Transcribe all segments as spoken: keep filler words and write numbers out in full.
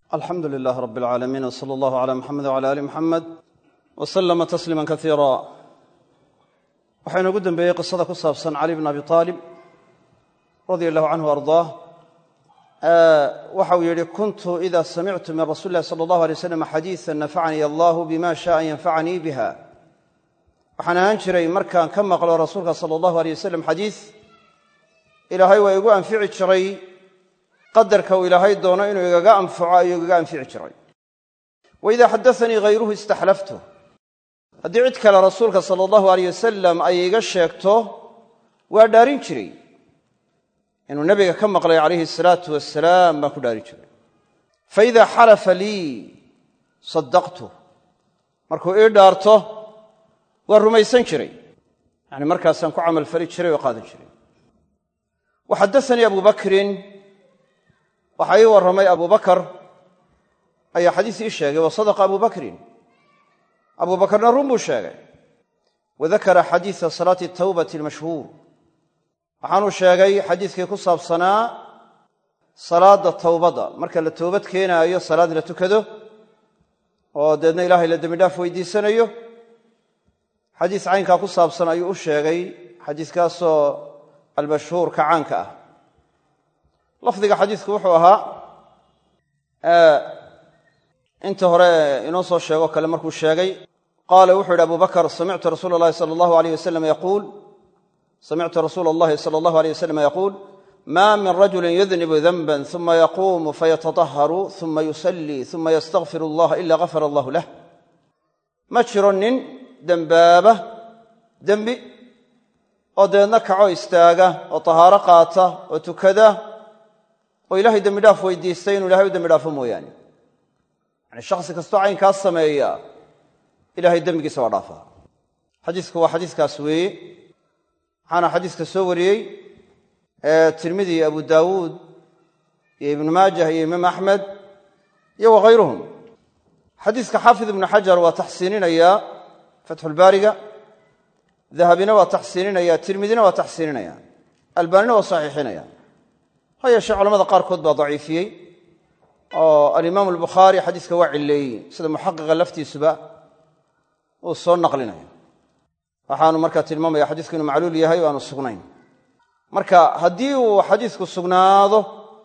alxamdu lilaah rab اlcaalamiin wsala allahu cala muxamed wcala ali muxamed waslama tasliima kaiira waxaa inoogu dembeeyey qisada ku saabsan cali bn abi aalib radia allahu canhu ardaah waxa uu yidhi kuntu ida samictu min rasuuli illahi sala allahu alay waslam xadiisa nafacanii allahu bima shaءa an yanfacanii biha waxaan ahaan jiray markaan ka maqlo rasuulka sala allahu alay wasalam xadiis ilaahay waa igu anfici jiray qadarka uu ilaahay doono inuu igaga anfaco ayuu igaga anfici jiray waidaa xadaanii hayruhu istaxlaftu haddii cid kale rasuulka sala allahu alayh wasalam ay iga sheegto waa dhaarin jiray inuu nebiga ka maqlay calayhi asalaatu wasalaam baan ku dhaarin jiray faidaa xalafa lii saddaqtu markuu ii dhaarto waa rumaysan jiray yani markaasaan ku camal fali jiray oo qaadan jiray waxadaanii abu bakrin waxaa ii warramay abu bakar ayaa xadiis ii sheegay wa sadaqa abu bakrin abu bakarna run buu sheegay wadakara xadiisa salaati tawbati almashhuur waxaanuu sheegay xadiiskii ku saabsanaa salaadda towbadda marka la toobad keenaayo salaad la tukado oo deedna ilaahay la dembi dhaaf weydiisanayo xadiis caynkaa ku saabsan ayuu u sheegay xadiiskaasoo almashhuur ka caanka ah lafdiga xadiisku wuxuu ahaa inta hore inoo soo sheego kale markuu sheegay qaala wuxuu yidhi abu bakr samictu rasuula allahi sala allahu alayh wasalam yaquul samictu rasuula allahi sala allahu alayh wasalam yaquul ma min rajulin yudnibu danban uma yaquumu fayatadaharu uma yusallii uma yastakfiru allaha ila gafara allahu lah ma jiro nin dembaaba dembi oo dabeedna kaco istaaga oo tahaaro qaata oo tukada oo ilaahay dembi dhaaf weydiistay inuu ilahay u dembi dhaafo mooyaane yani shakhsi kastoo caynkaas sameeya ilahay dembigiisa waa dhaafaa xadiisku waa xadiiskaas weeye waxaana xadiiska soo wariyey tirmidi abu daawuud iyo ibnu maajah iyo imaam axmed iyo wakhayruhum xadiiska xaafid ibnu xajar waa taxsiininayaa fatxulbaariga dahabina waa taxsiininaya tirmidina waa taxsiininaya albaanina waa saxiixinaya ha yeeshee culamada qaarkood baa daciifiyey oo alimaamu albukhaari xadiiska waa cilleeyey sida muxaqiqa laftiisuba uu soo naqlinayo waxaanu markaa tilmaamaya xadiisku inuu macluul yahay o aanu sugnayn marka haddii uu xadiisku sugnaado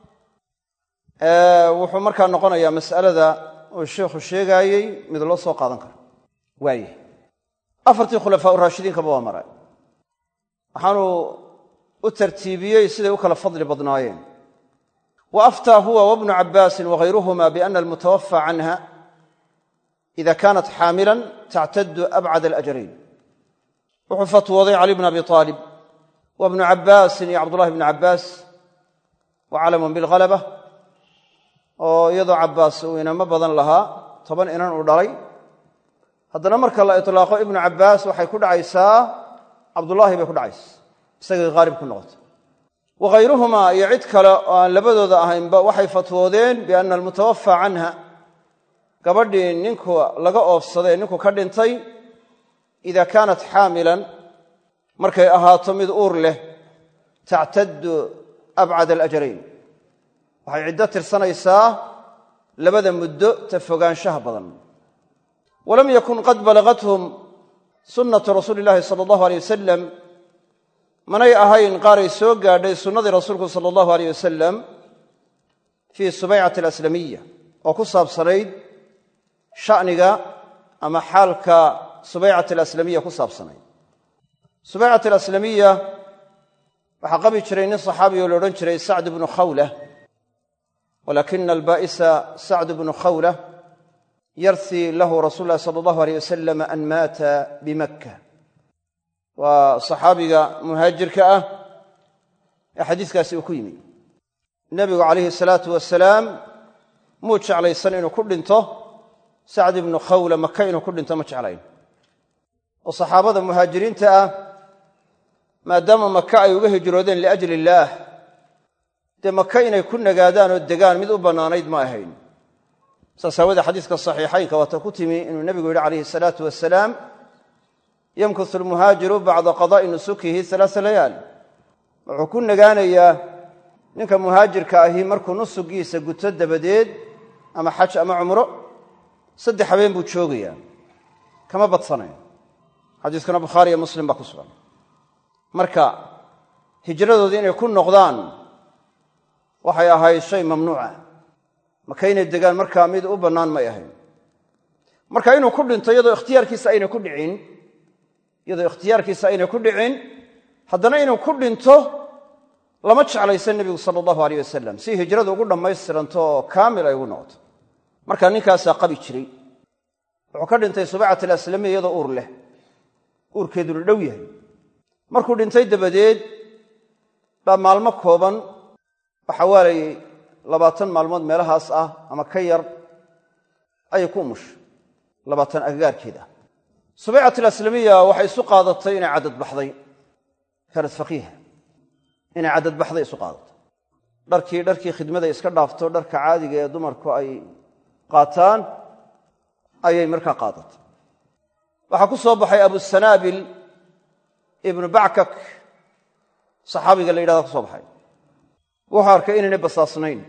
wuxuu markaa noqonayaa mas'alada uu sheikhu sheegaayey mid loo soo qaadan karo waaye afartii khulafaa uraashidiinkaba waa maray waxaanu u tartiibiyey siday u kala fadli badnaayeen wa aftaa huwa wabnu cabbaasin wahayruhuma biana almutawafى canha ida kanat xaamilan tactadu abcad alajrayn wuxuu fatwooday cali bn abi aalib wa bnu cabbaasin iyo cabdullahi bnu cabbaas wa calamun bilhalaba oo iyadoo cabbaas uu inamo badan lahaa toban inan uu dhalay haddana marka la itlaaqo ibnu cabbaas waxay ku dhacaysaa cabdullaahi bay ku dhacaysa isagay haalib ku noqota wakhayruhumaa iyo cid kale oo aan labadooda ahaynba waxay fatwoodeen bianna almutawafaa canha gabadhii ninku laga oofsaday ninku ka dhintay ida kaanat xaamilan markay ahaato mid uur leh tactaddu abcad alajrayn waxay ciddo tirsanaysaa labada muddo ta fogaanshaha badan walam yakun qad balagathum sunnatu rasuuli illahi sala allahu aleyh wasalam manay ahayn qaaray soo gaadhay sunnadii rasuulku sala allahu aleyh wasalam fii subaycati alaslamiya oo ku saabsanayd sha'niga ama xaalka subaycati alaslamiya ku saabsanayd subaycati alaslamiya waxaa qabi jiray nin saxaabiyo la odhan jiray sacd bnu khawla walakina albaa'isa sacd bnu khawla yarhi lahu rasuul llahi sala allahu aleyh wasalam an maata bimakka waa saxaabiga muhaajirka ah ee xadiiskaasi uu ku yimi nebigu calayhi salaatu wasalaam muu jeclaysan inuu ku dhinto sacd ibnu khawla maka inuu ku dhinto ma jeclayn oo saxaabada muhaajiriinta ah maadaama maka ay uga hijroodeen liajli illaah dee maka inay ku nagaadaan oo degaan mid u bannaanayd ma ahayn saas aawadee xadiiska saxiixaynka waata ku timi inuu nebigu yidhi calayhi salaatu wasalaam yamkusu almuhaajiru bacda qadaa'i nusukihi alaaa layaal wuxuu ku nagaanayaa ninka muhaajirka ahi markuu nusugiisa guto dabadeed ama xaj ama cumro saddex habeen buu joogayaa kama badsanayo xadiiskana bukhaari iyo muslim baa ku sugan marka hijradoodii inay ku noqdaan waxay ahayd shay mamnuuca maka inay degaan markaa mid u bannaan may ahayn marka inuu ku dhinto iyadoo ikhtiyaarkiisa ayna ku dhicin iyadoo ikhtiyaarkiisa ayna ku dhicin haddana inuu ku dhinto lama jeclaysan nebigu sala allahu alayh wasalam si hijradu ugu dhammaystiranto oo kaamil ay ugu noqoto markaa ninkaasaa qabi jiray wuxuu ka dhintay subaycat alaslamiya iyadoo uur leh uurkeeduna dhow yahay markuu dhintay dabadeed baa maalmo kooban oo xawaalay labaatan maalmood meelahaas ah ama ka yar ayay ku umushay labaatan agagaarkeeda subaycat alaslamiya waxay isu qaadatay inay cadad baxday kaanad faqiiha inay cadad baxday isu qaadatay dharkii dharkii khidmaday iska dhaafto dharka caadiga ee dumarku ay qaataan ayay markaa qaadatay waxaa ku soo baxay abusanaabil ibnu backak saxaabiga la yidhahda ku soo baxay wuxuu arkay inaynay basaasnayn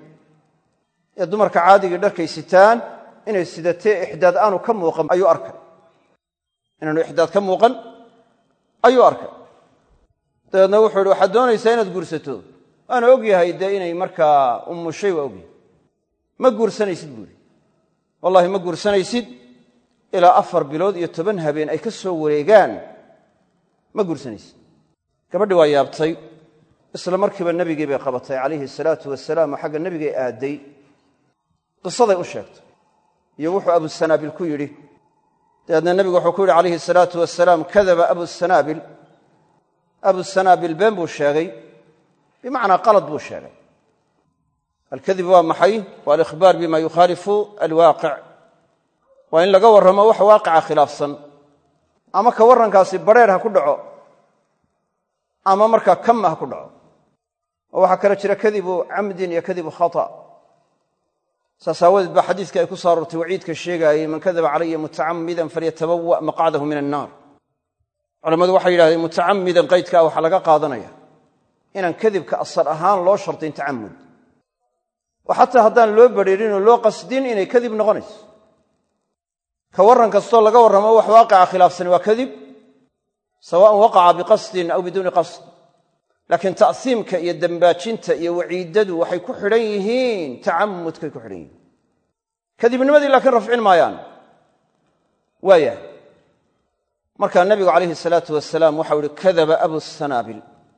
ee dumarka caadigii dharkay sitaan inay sidatee ixdaad aanu ka muuqan ayuu arkay inaanu ixdaad ka muuqan ayuu arkay dabeedna wuxuu yidhi waxaad doonaysaa inaad guursato waana og yahay dee inay markaa umushay waa ogyahay ma guursanaysid buuri wallahi ma guursanaysid ilaa afar bilood iyo toban habeen ay ka soo wareegaan ma guursanaysid gabadhi waa yaabtay isla markiiba nebigii bay qabatay calayhi salaatu wasalaam oo xagga nebigay aaday qisaday u sheegtay iyo wuxuu abusanaabil ku yidhi dabeedna nebigu wuxuu ku yidhi calayhi salaatu wasalaam kadaba abusanaabil abusanaabil been buu sheegay bimacnaa qalad buu sheegay alkadib waa maxay waa alikhbaar bima yukhaalifu alwaaqic waa in laga warramo wax waaqica khilaafsan ama ka warrankaasi badrheer ha ku dhaco ama markaa kama ha ku dhaco oo waxaa kale jira kadibu camdin iyo kadibu khata saas aawadeed baa xadiiska ay ku soo aroortay waciidka sheegaayey man kadaba calaya mutacammidan falyatabawa maqcadahu min annaar culammadu waxay yidhahdeen mutacammidan qaydkaa waxaa laga qaadanaya inaan kadibka asal ahaan loo shartin tacamud oo xataa haddaan loo badrheerin oo loo qasdin inay kadib noqonayso ka warran kastoo laga warramo wax waaqica khilaafsani waa kadib sawaaءan waqaca biqasdin aw biduuni qasd laakiin ta'siimka iyo dembaajinta iyo waciidadu waxay ku xidhan yihiin tacamudkay ku xidhan yihiin kadibnimadii laakiin rafcin maayaan waaya markaa nebigu calayhi salaatu wasalaam waxau ihi kadaba abusanaabil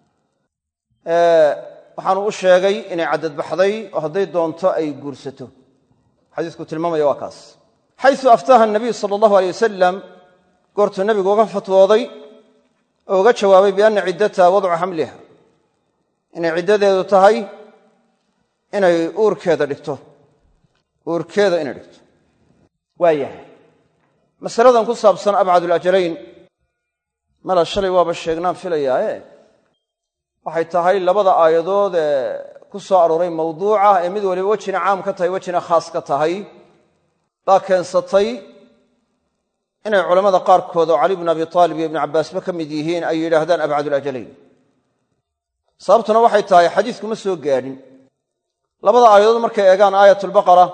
waxaanu u sheegay inay cadad baxday oo hadday doonto ay guursato xadiisku tilmaamaya waa kaas xaysu aftaaha nabiyu sala allahu alay wasalam goortuu nebigu uga fatwooday oo uga jawaabay bianna ciddataha wadcu xamliha inay ciddadeedu tahay inay uurkeeda dhigto uurkeeda inay dhigto waa yahay masaladan ku saabsan abcadulajalayn mala shalay waaba sheegnaan filayaae waxay tahay labada aayadood ee ku soo arooray mawduuca ee mid waliba wejina caam ka tahay wejina khaas ka tahay baa keensatay inay culammada qaarkood oo cali bnu abi taalib iyo ibnu cabbaasba ka mid yihiin ay yidhaahdaan abcadulajalayn sababtuna waxay tahay xadiisku ma soo gaadhin labada aayadood markay eegaan aayatulbaqara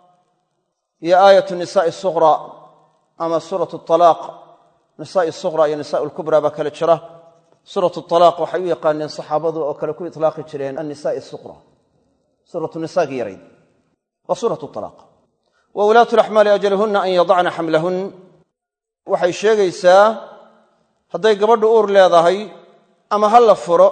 iyo aayatu nisaa'i suqra ama suuratu talaaq nisaa'i suqra iyo nisaa'u lkubra baa kale jira suuratu talaaq waxay u yaqaaneen saxaabadu oo kale ku itlaaqi jireen annisaa'i suqra suuratu nisaagii yarayd waa suuratu talaaq wa ulaatu laxmaali ajaluhunna an yadacna xamlahun waxay sheegaysaa hadday gabadhu uur leedahay ama ha la furo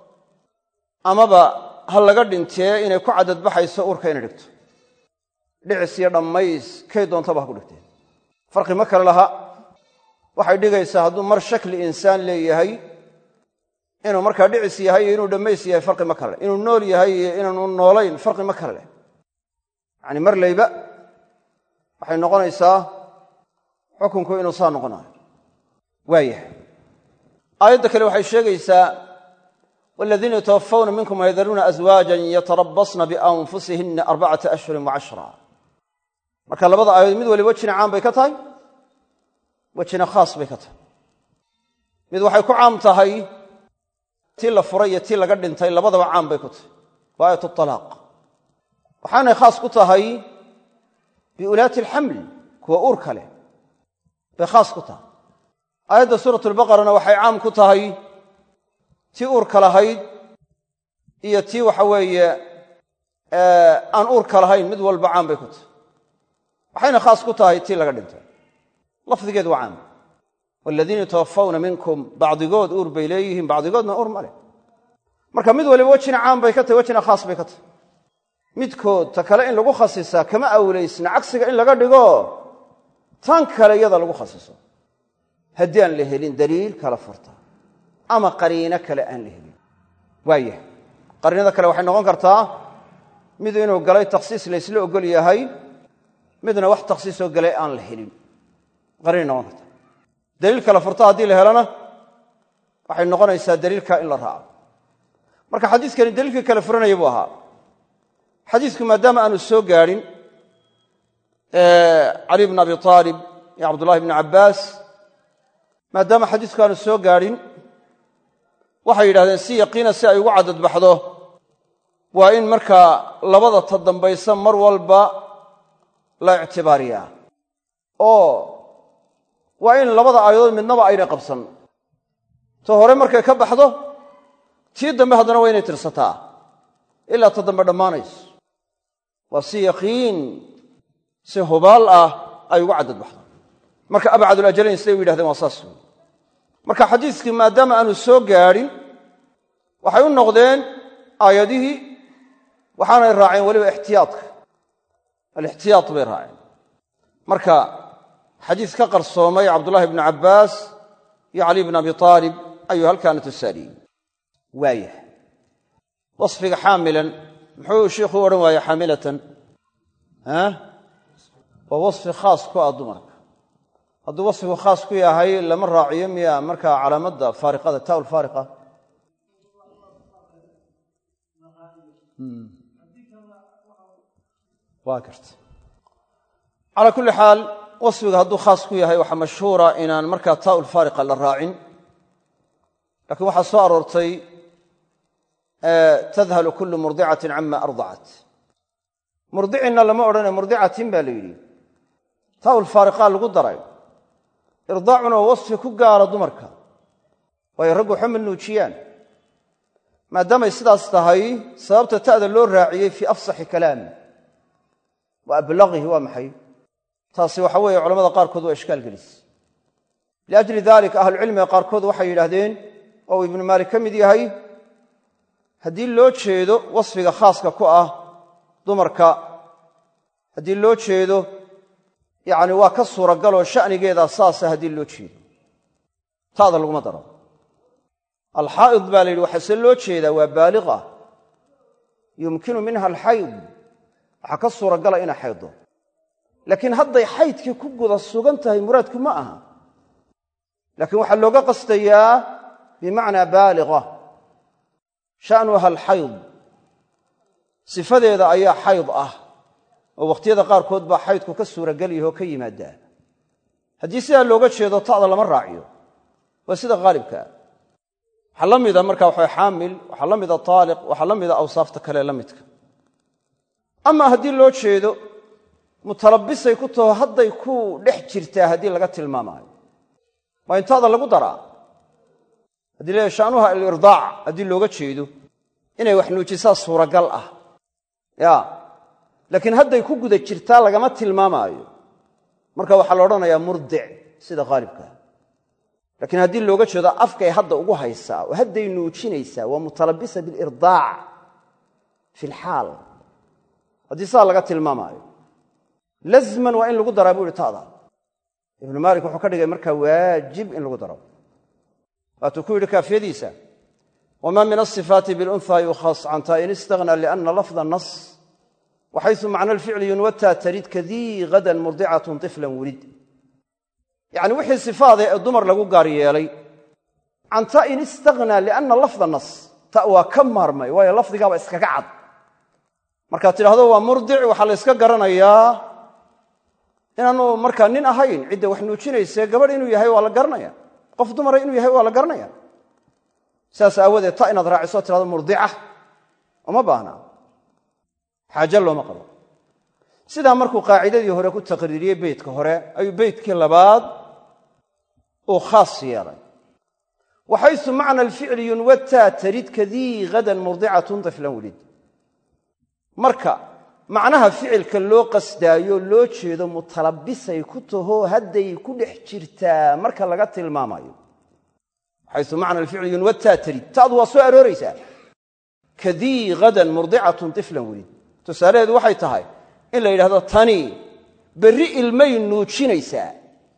amaba ha laga dhintee inay ku cadadbaxayso uurka inay dhigto dhicis iyo dhammays kay doontaba ha ku dhigtee farqi ma kale laha waxay dhigaysaa hadduu mar shakli insaan leeyahay inuu markaa dhicis yahay iyo inuu dhammays yahay farqi ma kale leh inuu nool yahay iyo inaanu noolayn farqi ma kale leh yacani mar layba waxay noqonaysaa xukunku inuu saa noqonayo waayahay aayadda kale waxay sheegaysaa waladiina yatawaffawna minkum wayadaruuna aswaajan yatarabasna bianfusihinna arbacata ashhurin wacashra marka labada aayadood mid waliba wejina caam bay ka tahay wejina khaas bay ka tahay mid waxay ku caam tahay tii la furay iyo tii laga dhintay labadaba caam bay ku tahay waa aayatu talaaq waxaanay khaas ku tahay biulaati alxamli kuwa uurka leh bay khaas ku tahay aayadda suuratu albaqarana waxay caam ku tahay tii uurka lahayd iyo tii waxa weeye aan uurka lahayn mid walba caam bay ku tahay waxayna khaas ku tahay tii laga dhintay lafdigeed waa caam waaladiina yatawaffawna minkum bacdigood uur bay leeyihiin bacdigoodna uur ma leh marka mid waliba wejina caam bay ka tahay wejina khaas bay ka tahay midkood ta kale in lagu khasisaa kama awlaysna cagsiga in laga dhigo tan kale iyada lagu khasiso haddii aan la helin daliil kala furta ama qariino kale aan la helin waaya qariinada kale waxay noqon kartaa mid inuu galay takhsiis la isla ogol yahay midna wax takhsiisoo galay aan la helin qariin noqon karta daliil kala furta haddii la helana waxay noqonaysaa daliilka in la raaco marka xadiiskani daliilkii kala furanaya buu ahaa xadiisku maadaama aanu soo gaadhin cali bn abi aalib iyo cabdullahi bni cabbaas maadaama xadiisku aanu soo gaadhin waxay yidhahdeen si yaqiina si ay ugu cadadbaxdo waa in markaa labada ta dambaysa mar walba la ictibaariyaa oo waa in labada aayadood midnaba aynay qabsan ta hore markay ka baxdo tii dambe haddana waa inay tirsataa ilaa ta dambe dhammaanayso waa si yaqiin si hubaal ah ay ugu cadadbaxdo marka abcadulajalayn siday u yidhahdeen waa saas wey marka xadiiskii maadaama aanu soo gaadhin waxay u noqdeen aayadihii waxaanay raaceen weliba ixtiyaadka alixtiyaad bay raaceen marka xadiis ka qarsoomay cabdullaahi bni cabbaas iyo cali bn abi aalib ayuu halkaana tusaaliyey waayah wasfiga xaamilan muxuu shiikhuu odhan waayey xaamilatan waa wasfi khaas ku ah dumarka hadduu wasfigu khaas ku yahay lama raaciyo miya markaa calaamadda faariqada taa ulfaariqa waa garta calaa kulli xaal wasfiga hadduu khaas ku yahay waxaa mashhuura inaan markaa taa ulfaariqa la raacin laakiin waxaa soo aroortay tadhalu kullu murdicatin cama ardacat murdicinna lama odhane murdicatin baa la yidhi taa ulfaariqaa lagu daray irdaacuna waa wasfi ku gaara dumarka waayo raggu waxba ma nuujiyaan maadaamay sidaas tahay sababta ta'da loo raaciyey fii afsaxi kalaami wa ablagihi waa maxay taasi waxa weeye culamada qaarkood waa ishkaal gelis liajli daalika ahlucilmiga qaarkood waxay yidhaahdeen oo uu ibnu maalik ka mid yahay haddii loo jeedo wasfiga khaaska ku ah dumarka haddii loo jeedo yacni waa ka suuragaloo sha'nigeedaa saasa haddii loo jeedo ta'da laguma daro alxaa'id baa la yidhi waxaa se loo jeedaa waa baaliqa yumkinu minha alxayd waxaa ka suuragala inay xayddo laakiin hadday xaydkii ku guda sugan tahay muraadku ma aha laakiin waxaa looga qastayaa bimacnaa baaliqa sha'nuha alxayd sifadeeda ayaa xayd ah oo wakhtiyada qaarkood baa xaydku ka suuragelyaho ka yimaadaa haddii sidaa looga jeedo ta'da lama raaciyo waa sida haalibkaa waxaa la mida marka waxa xaamil waxaa la mida taaliq waxaa la mida awsaafta kale la midka ama haddii loo jeedo mutalabisay ku taho hadday ku dhex jirtaa haddii laga tilmaamaayo waa in ta'da lagu daraa haddii leeyahay sha'nuha alirdaac haddii looga jeedo inay wax nuujisaa suuragal ah ya laakiin hadday ku guda jirtaa lagama tilmaamaayo marka waxaa la odhanayaa murdic sida haalibkaa laakiin haddii looga jeedo afkay hadda ugu haysaa oo hadday nuujinaysaa waa mutalabisa bilirdaac fi lxaal haddii saa laga tilmaamaayo lazman waa in lagu daraa buu ihi ta'da ibnu maalik wuxuu ka dhigay markaa waajib in lagu daro waatuu ku yidhi kaafiyadiisa wamaa min asifaati bilunha yukhas can taa in istahnaa liana lafda nas waxaysu macna alficli yunwataa tarid kadii hadan murdicatun tiflan wulid yacni wixii sifaada ee dumar lagu gaar yeelay can ta in istahnaa lianna lafda nas ta waa ka maarmay waayo lafdigaaba iskaga cad markaad tidhaahdo waa murdic waxaa la yska garanayaa inaanu markaa nin ahayn cidda wax nuujinayse gabadh inuu yahay waa la garanaya qof dumara inuu yahay waa la garanaya saas aawadeed ta inaad raaciso tidhahdo murdica uma baahna xaaje looma qabo sidaa markuu qaacidadii hore ku taqriiriyey beytka hore ayuu beytkii labaad uu khaas yeelay waxaysu macna alficli yunwataa tarid kadii hadan murdicatun tiflan welid marka macnaha ficilka loo qasdaayo loo jeedo mutalabisay ku taho hadday ku dhex jirtaa marka laga tilmaamayo waxaysu macna alficli yunwataa tarid taadu waa soo arooraysaa kadii hadan murdicatun tiflan welid tusaalaheedu waxay tahay in la yidhahdo tani berri ilmay nuujinaysaa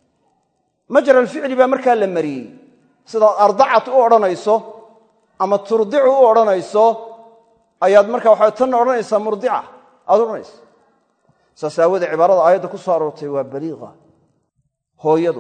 majra alficli baa markaa la mariyey sidaad ardacat u odhanayso ama turdicu u odhanayso ayaad markaa waxaa tanna odhanaysaa murdica aad odhanaysa saas aawoodee cibaarada aayadda ku soo aroortay waa baliiqa hooyadu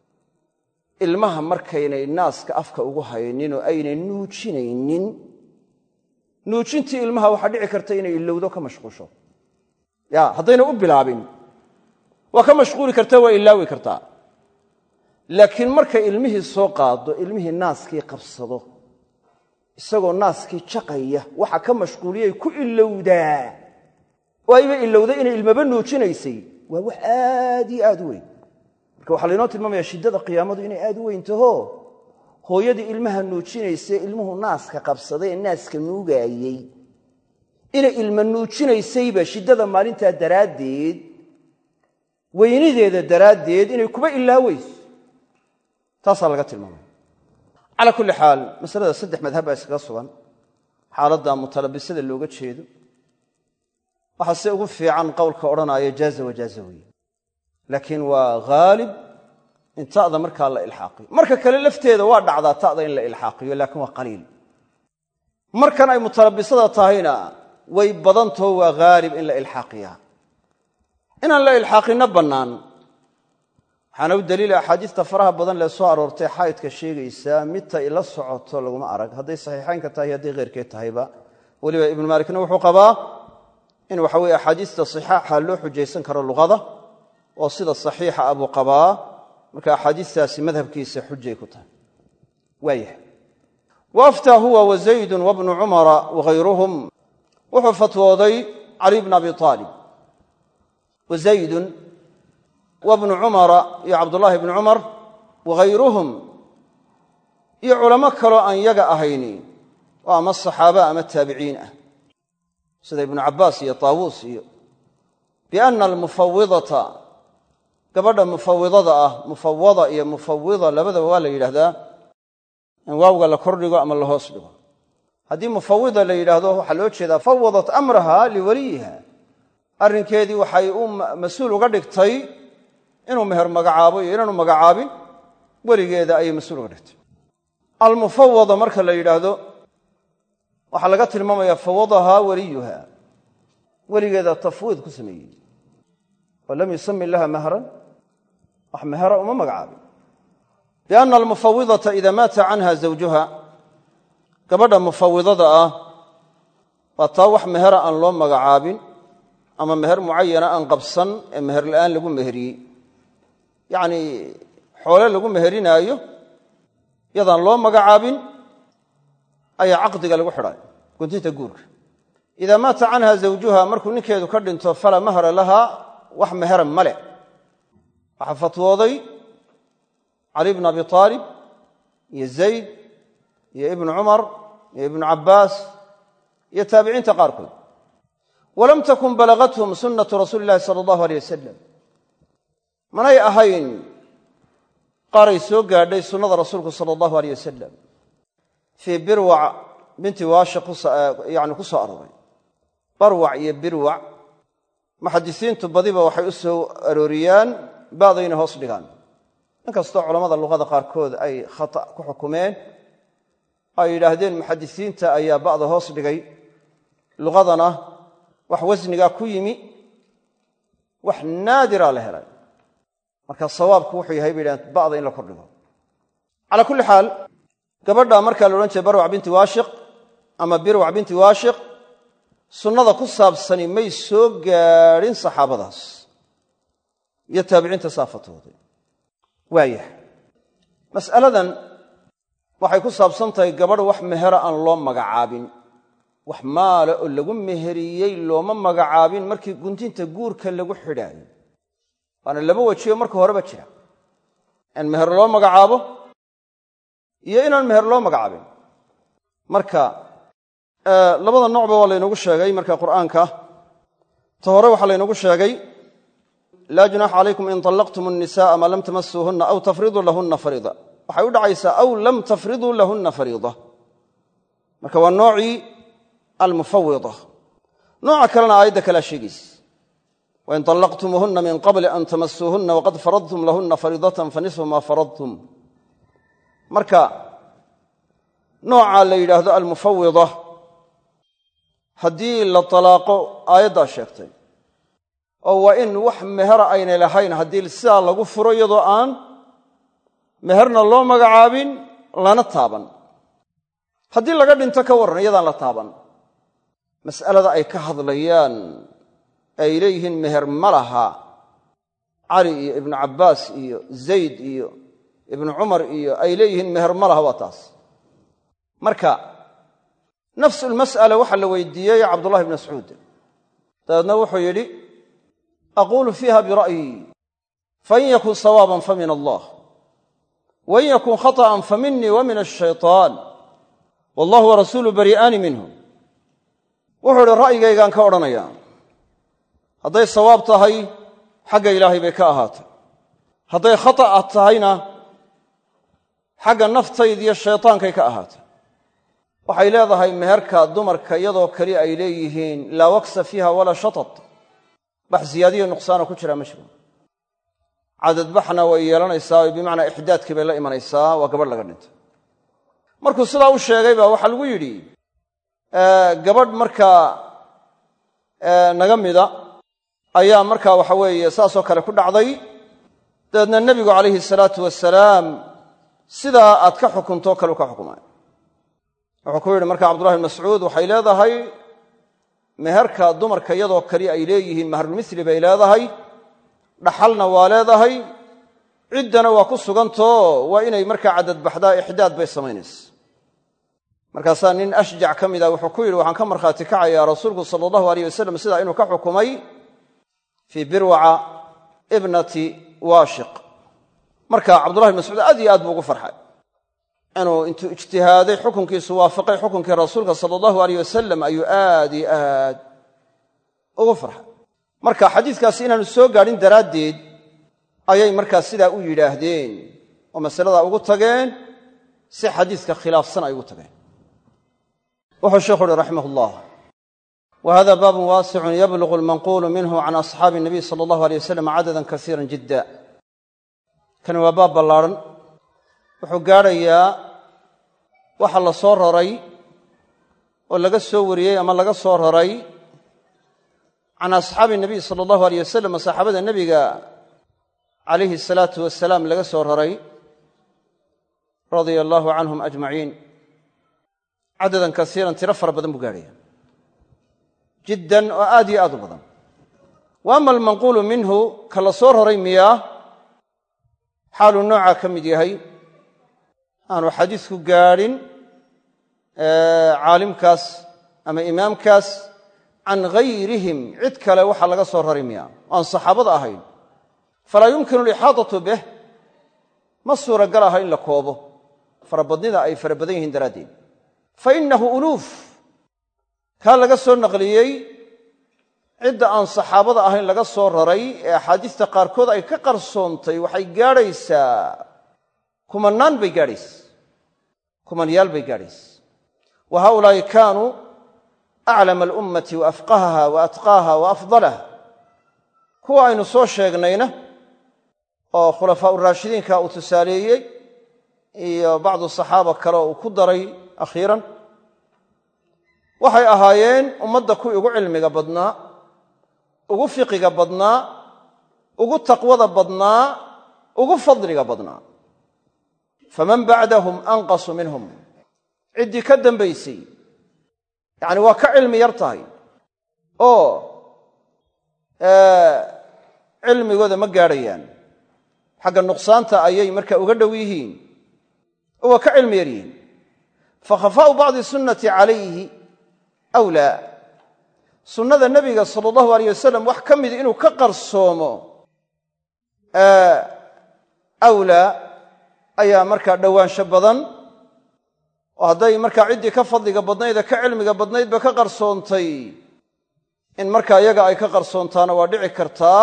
ilmaha markaynay naaska afka ugu haynin oo aynay nuujinaynin nuujintii ilmaha waxaa dhici karta inay ilowdo ka mashquusho ya haddayna u bilaabin waa ka mashquuli kartaa waa ilaawi kartaa laakiin markay ilmihii soo qaado ilmihii naaskii qabsado isagoo naaskii jaqaya waxa ka mashquuliyay ku ilowdaa oo ayba ilowda inay ilmaba nuujinaysay waa wax aad iyo aad u weyn marka waxaa laynoo tilmaamayaa shiddada qiyaamadu inay aad u weyn taho hooyadii ilmaha nuujinaysa ilmuhu naaska qabsaday ee naaska nuugaayey inay ilma nuujinaysayba shiddada maalintaa daraaddeed weynideeda daraaddeed inay kuba ilaawayso taasaa laga tilmaamaya calaa kulli xaal masalada saddex madhab baa iskaga sugan xaaladda mutalabisada looga jeedo waxaa se ugu fiican qowlka odhanaya jaaza wajaaza weeye laakiin waa haalib in ta'da markaa la ilxaaqiyo marka kale lafteeda waa dhacdaa ta'da in la ilxaaqiyo laakiin waa qaliil markan ay mutalabisada tahayna way badantaho waa haalib in la ilxaaqiyaa inaan la ilxaaqinna bannaan waxaana u daliila axaadiista faraha badan lee soo aroortay xaydka sheegaysaa midta ila socoto laguma arag hadday saxiixaynka tahay hadday kheyrkeed tahayba weliba ibnu maalikna wuxuu qabaa in waxa weye axaadiista saxaaxa loo xujaysan karo luqada oo sida saxiixa abuu qabaa marka axaadiistaasi madhabkiisa xujay ku tahay waayahay waaftaa huwa wazaydun wabnu cumara wahayruhum wuxuu fatwooday cali bn abi aalib wazaydun wabnu cumara iyo cabdullaahi bnu cumar wahayruhum iyo culamo kaloo aan yaga ahayni oo ama saxaaba ama taabiciin ah sida ibnu cabbaas iyo taawuus iyo bianna almufawidata gabadha mufawidada ah mufawada iyo mufawida labadaba waa la yidhaahdaa in waawga la kordhigo ama la hoos dhigo haddii mufawida la yidhaahdo waxaa loo jeedaa fawadat amraha liwaliyiha arrinkeedii waxay u mas-uul uga dhigtay inuu meher magacaabo iyo inaanu magacaabin weligeeda ayay mas-uul uga dhigtay almufawada marka la yidhaahdo waxaa laga tilmaamayaa fawadahaa waliyuha weligeeda tafwiid ku sameeyey oo lam yusami laha mahran wax mehera uma magacaabin bianna almufawidata ida maata canha zawjuha gabadha mufawidada ah waa taa wax mehera aan loo magacaabin ama meher mucayana aan qabsan ee meher la'aan lagu meheriyey yacnii xoole lagu meherinaayo yadaan loo magacaabin ayaa caqdiga lagu xidhay guntinta guurka idaa maata canha zawjuha markuu ninkeedu ka dhinto falaa mahra laha wax mehera male waxaa fatwooday cali bn abi aalib iyo zayd iyo ibnu cumar iyo ibnu cabbaas iyo taabiciinta qaarkood walam takun balagathum sunnatu rasuuli illahi sala allahu aleyh wasalam manay ahayn qaaray soo gaadhay sunnada rasuulku sala allahu aleyh wasalam fii birwac binti waashiq yani ku soo arooray barwac iyo birwac muxadisiintu badiba waxay u soo arooriyaan ba'dayna hoos dhigaan inkastoo culammada luqada qaarkood ay khata' ku xukumeen ay yidhaahdeen muxadisiinta ayaa ba'da hoos dhigay luqadana wax wasnigaa ku yimi wax naadiraa la helay marka sawaabku wuxuu yahay bay yidhahdeen ba'da in la kordhigo calaa kulli xaal gabadha markaa la odhan jiray barwac binti waashiq ama birwac binti waashiq sunnada ku saabsani may soo gaadhin saxaabadaas iyo taabiciinta saa fatwooday waayahay mas'aladan waxay ku saabsan tahay gabadh wax mehera aan loo magacaabin wax maala oo lagu meheriyey looma magacaabin markii guntinta guurka lagu xidhaayo waana laba wajiyo marka horeba jira in meher loo magacaabo iyo inaan meher loo magacaabin marka labada noocba waa laynoogu sheegay marka qur'aanka ta hore waxaa laynoogu sheegay laa junaaxa calaykum in طallaqtum الnisaءa ma lam tamasuuhunna aw tafriduu lahunna fariida waxay u dhacaysaa aw lam tafriduu lahunna fariida marka waa noocii almufawida nooca kalena aayadda kalaa sheegaysa wain طallaqtumuuhunna min qabli an tamasuuhunna waqad faradtum lahunna fariidatan fanisfu ma faradtum marka nooca la yidhaahdo almufawida haddii la talaaqo aayaddaa sheegtay oo waa in wax mehera aynay lahayn haddii sidaa lagu furo iyadoo aan meherna loo magacaabin lana taaban haddii laga dhinto ka warran iyadaan la taaban mas'alada ay ka hadlayaan ay leeyihiin meher ma laha cali iyo ibnu cabbaas iyo zayd iyo ibnu cumar iyo ay leeyihiin meher ma laha waa taas marka nafsulmas'ala waxaa la weydiiyey cabdullahi ibn mascuud dabeedna wuxuu yidhi aquulu fiiha bira'yi fain yakun sawaaban fa min allah wain yakun khaطa'an fa minii wa min ashayطaan wallahu warasuulu bari'aani minhu wuxuu idhi ra'yigaygaan ka odhanayaa hadday sawaab tahay xagga ilaahay bay ka ahaatay hadday khata'a tahayna xagga naftaydiyo shaytaankay ka ahaatay waxay leedahay meherka dumarka iyadoo keli ay leeyihiin laa waksa fiiha walaa shatat bax ziyaadiyo nuqsaana ku jiraa ma jiro cadadbaxna way yeelanaysaa oo bimacnaa ixdaadkii bay la imanaysaa waa gabadh laga dhintay markuu sidaa u sheegay baa waxaa lagu yidhi gabadh markaa naga mida ayaa markaa waxa weeye saasoo kale ku dhacday dabeedna nebigu calayhi salaatu wasalaam sidaa aad ka xukuntoo kale u ka xukumay wuxuu ku yidhi marka cabdullahi bn mascuud waxay leedahay meherka dumarka iyadoo kali ay leeyihiin mahrulmisli bay leedahay dhaxalna waa leedahay ciddana waa ku sugantoo waa inay markaa cadadbaxdaa ixdaad bay samaynaysa markaasaa nin ashjac ka mid ah wuxuu ku yidhi waxaan ka markhaati kacayaa rasuulku sala allahu alayh wasalam sidaa inuu ka xukumay fii birwaca ibnati waashiq marka cabdullahi bn mascuud aad iyo aad buu ugu farxay inuu intuu ijtihaaday xukunkiisu waafaqay xukunkii rasuulka sala allahu alayh wasalam ayuu aad iyo aad ugu farxay marka xadiiskaasi inaanu soo gaadhin daraaddeed ayay markaa sidaa u yidhaahdeen oo masaladaa ugu tageen si xadiiska khilaafsan ay ugu tageen wuxuu sheekhu uhi raximah ullah wa hada baabun waasicun yablugu almanquulu minhu can asxaabi nabiy sala allahu alay wasalam cadadan kasiiran jidda kani waa baab ballaadhan wuxuu gaadhayaa waxa la soo raray oo laga soo wariyey ama laga soo raray can asxaabi nabiy sala allahu alayh wasalam saxaabada nebiga calayhi asalaatu wasalaam laga soo raray radia allaahu canhum ajmaciin cadadan kasiiran tiro fara badan buu gaadhaya jiddan oo aad iyo aad u badan wa ama almanquulu minhu ka la soo raray miyaa xaaluu noocaa ka mid yahay aanu xadiisku gaadhin caalimkaas ama imaamkaas can hayrihim cid kale waxaa laga soo rari miya aan saxaabada ahayn falaa yumkinu alixaadatu bih ma suuragal aha in la koobo farabadnida ay fara badan yihiin daraaddeed fa innahu uluuf kaa laga soo naqliyey cidda aan saxaabada ahayn laga soo raray ee axaadiista qaarkood ay ka qarsoontay waxay gaadhaysaa kumannaan bay gaadhaysa kumanyaal bay gaadhaysa wa haaulaa'i kaanuu aclama alummati wa afqahaha wa atqaaha wa afdalaha kuwa aynu soo sheegnayna oo khulafaa uraashidiinka uu tusaaleeyey iyo bacdu saxaaba kale oo uu ku daray akhiiran waxay ahaayeen ummadda kuwii ugu cilmiga badnaa ugu fiqiga badnaa ugu taqwada badnaa ugu fadliga badnaa faman bacdahum anqasu minhum ciddii ka dambaysay yacni waa ka cilmi yar tahay oo cilmigooda ma gaadhayaan xagga nuqsaanta ayay markaa uga dhow yihiin oo waa ka cilmi yar yihiin fakhafaa'u bacdi sunnati calayhi awlaa sunnada nebiga sala allahu alayh wasalam wax ka mid inuu ka qarsoomo awlaa ayaa markaa dhowaansho badan oo hadday markaa ciddii ka fadliga badnayd ee ka cilmiga badnaydba ka qarsoontay in markaa iyaga ay ka qarsoontaana waa dhici kartaa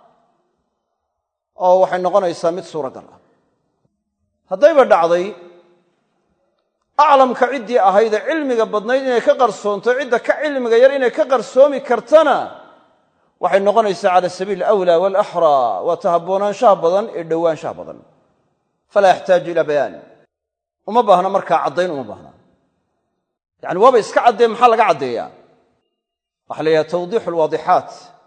oo waxay noqonaysaa mid suuragal ah haddayba dhacday aclamka ciddii ahayd ee cilmiga badnayd inay ka qarsoonto cidda ka cilmiga yar inay ka qarsoomi kartana waxay noqonaysaa cala sabiili alawlaa waalaxraa waa tahabboonaanshaha badan ee dhowaanshaha badan falaa yaxtaaju ilaa bayaan uma baahna markaa caddayn uma baahna yacani waaba iska caddee maxaa laga caddeeyaa waxaa la yidhahda tawdiixu alwaadixaat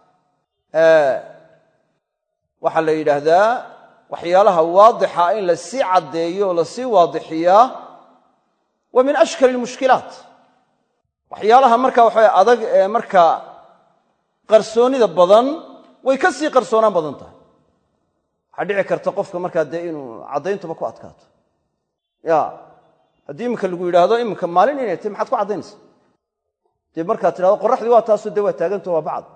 waxaa la yidhaahdaa waxyaalaha waadixa in la sii caddeeyo oo la sii waadixiyaa wa min ashkali almushkilaat waxyaalaha markaa waxaa adag ee markaa qarsoonida badan way ka sii qarsoonaan badan tahay waxaa dhici karta qofka markaa dee inuu caddayntuba ku adkaato ya haddii iminka lagu yidhaahdo iminka maalin inay tahy maxaad ku caddaynaysa dee markaad tidhahdo qorraxdii waa taasoo dee waa taaganto waa bacad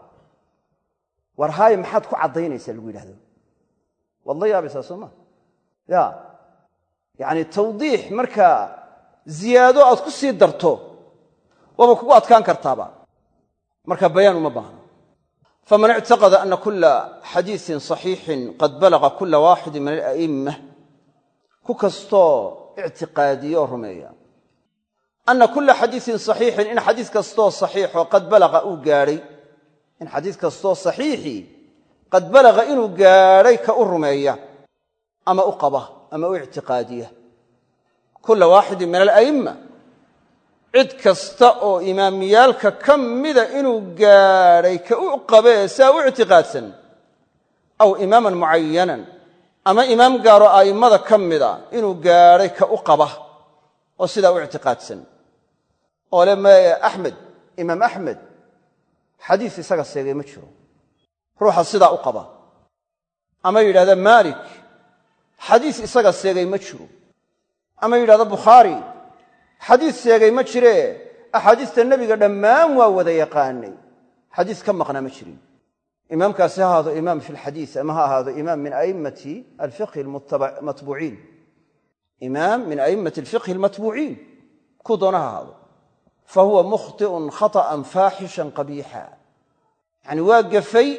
war haaye maxaad ku caddaynaysaa lagu yidhahdo waad la yaabaysaa soo maa ya yacani tawdiix markaa ziyaado aad ku sii darto waaba kugu adkaan kartaaba marka bayaan uma baahno faman ictaqada ana kula xadiisin صaxiixin qad balaga kula waaxidin min ala'imma ku kastoo ictiqaadiyo oo rumeeya ana kula xadiisin صaxiixin in xadiis kastoo saxiixo qad balaga uu gaadhay in xadiis kastoo saxiixii qad balaga inuu gaadhay ka u rumeeya ama u qaba ama u ictiqaadiya kula waaxidin min ala'imma cid kasta oo imaamiyaalka ka mida inuu gaadhay ka u qabee saa u ictiqaadsan aw imaaman mucayanan ama imaam gaaro a'immada ka mida inuu gaadhay ka u qaba oo sidaa u ictiqaadsan oo le axmed imaam axmed xadiis isaga seegay ma jiro ruuxa sidaa u qaba ama yidhahda maalik xadiis isaga seegay ma jiro ama yidhahda bukhaari xadiis seegay ma jiree axaadiista nebiga dhammaan waa wada yaqaanay xadiis ka maqnaa ma jirin imaamkaasi ha ahaado imaam fi lxadiis ama ha ahaado imaam min a'immati alfiqhi matbuuciin imaam min a'immati alfiqhi almatbuuciin kuu doona ha ahaado fa huwa mukhti'un khata'an faaxishan qabiixa yacani waa gafay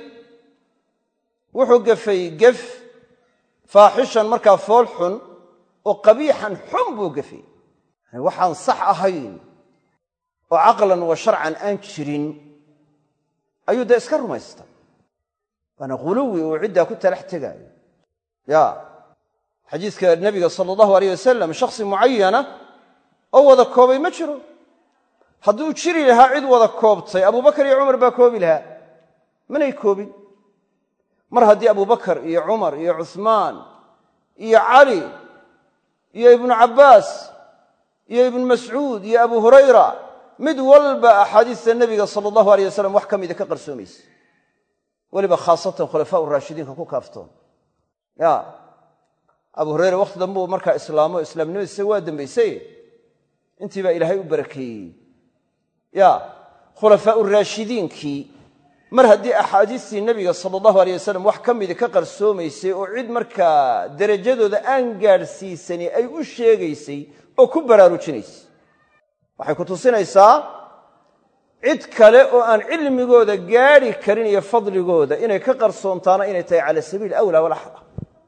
wuxuu gafay gef faaxishan markaa fool xun oo qabiixan xun buu gafay waxaan sax ahayn oo caqlan wa sharcan aan jirin ayuu dee iska rumaysta waana ghuluwi uu ciddaa ku talax tegaayo ya xadiiska nebiga sala allahu alayh wasalam shakhsi mucayana oo wada koobay ma jiro hadduu jiri lahaa cid wada koobtay abubakar iyo cumar baa koobi lahaa manay koobin mar haddii abubakar iyo cumar iyo cuhmaan iyo cali iyo ibnu cabbaas iyo ibnu mascuud iyo abu hurayra mid walba axaadiista nebiga sala allahu alayh wasalam wax ka mida ka qarsoomaysa weliba khaasatan khulafaa uraashidiinka ku kaaftoon ya abu hurayra wakhti dambuu markaa islaamo islaamnimadiisa waa dambaysay intii baa ilaahay u barakeeyey ya khulafaa uraashidiinkii mar haddii axaadiistii nebiga sala allahu alayh wasalam wax ka mida ka qarsoomaysay oo cid markaa derajadooda aan gaadhsiisani ay u sheegaysay oo ku baraarujinaysay waxay ku tusinaysaa cid kale oo aan cilmigooda gaadhi karin iyo fadligooda inay ka qarsoontaana inay tahay cala sabiili awlaa walaxra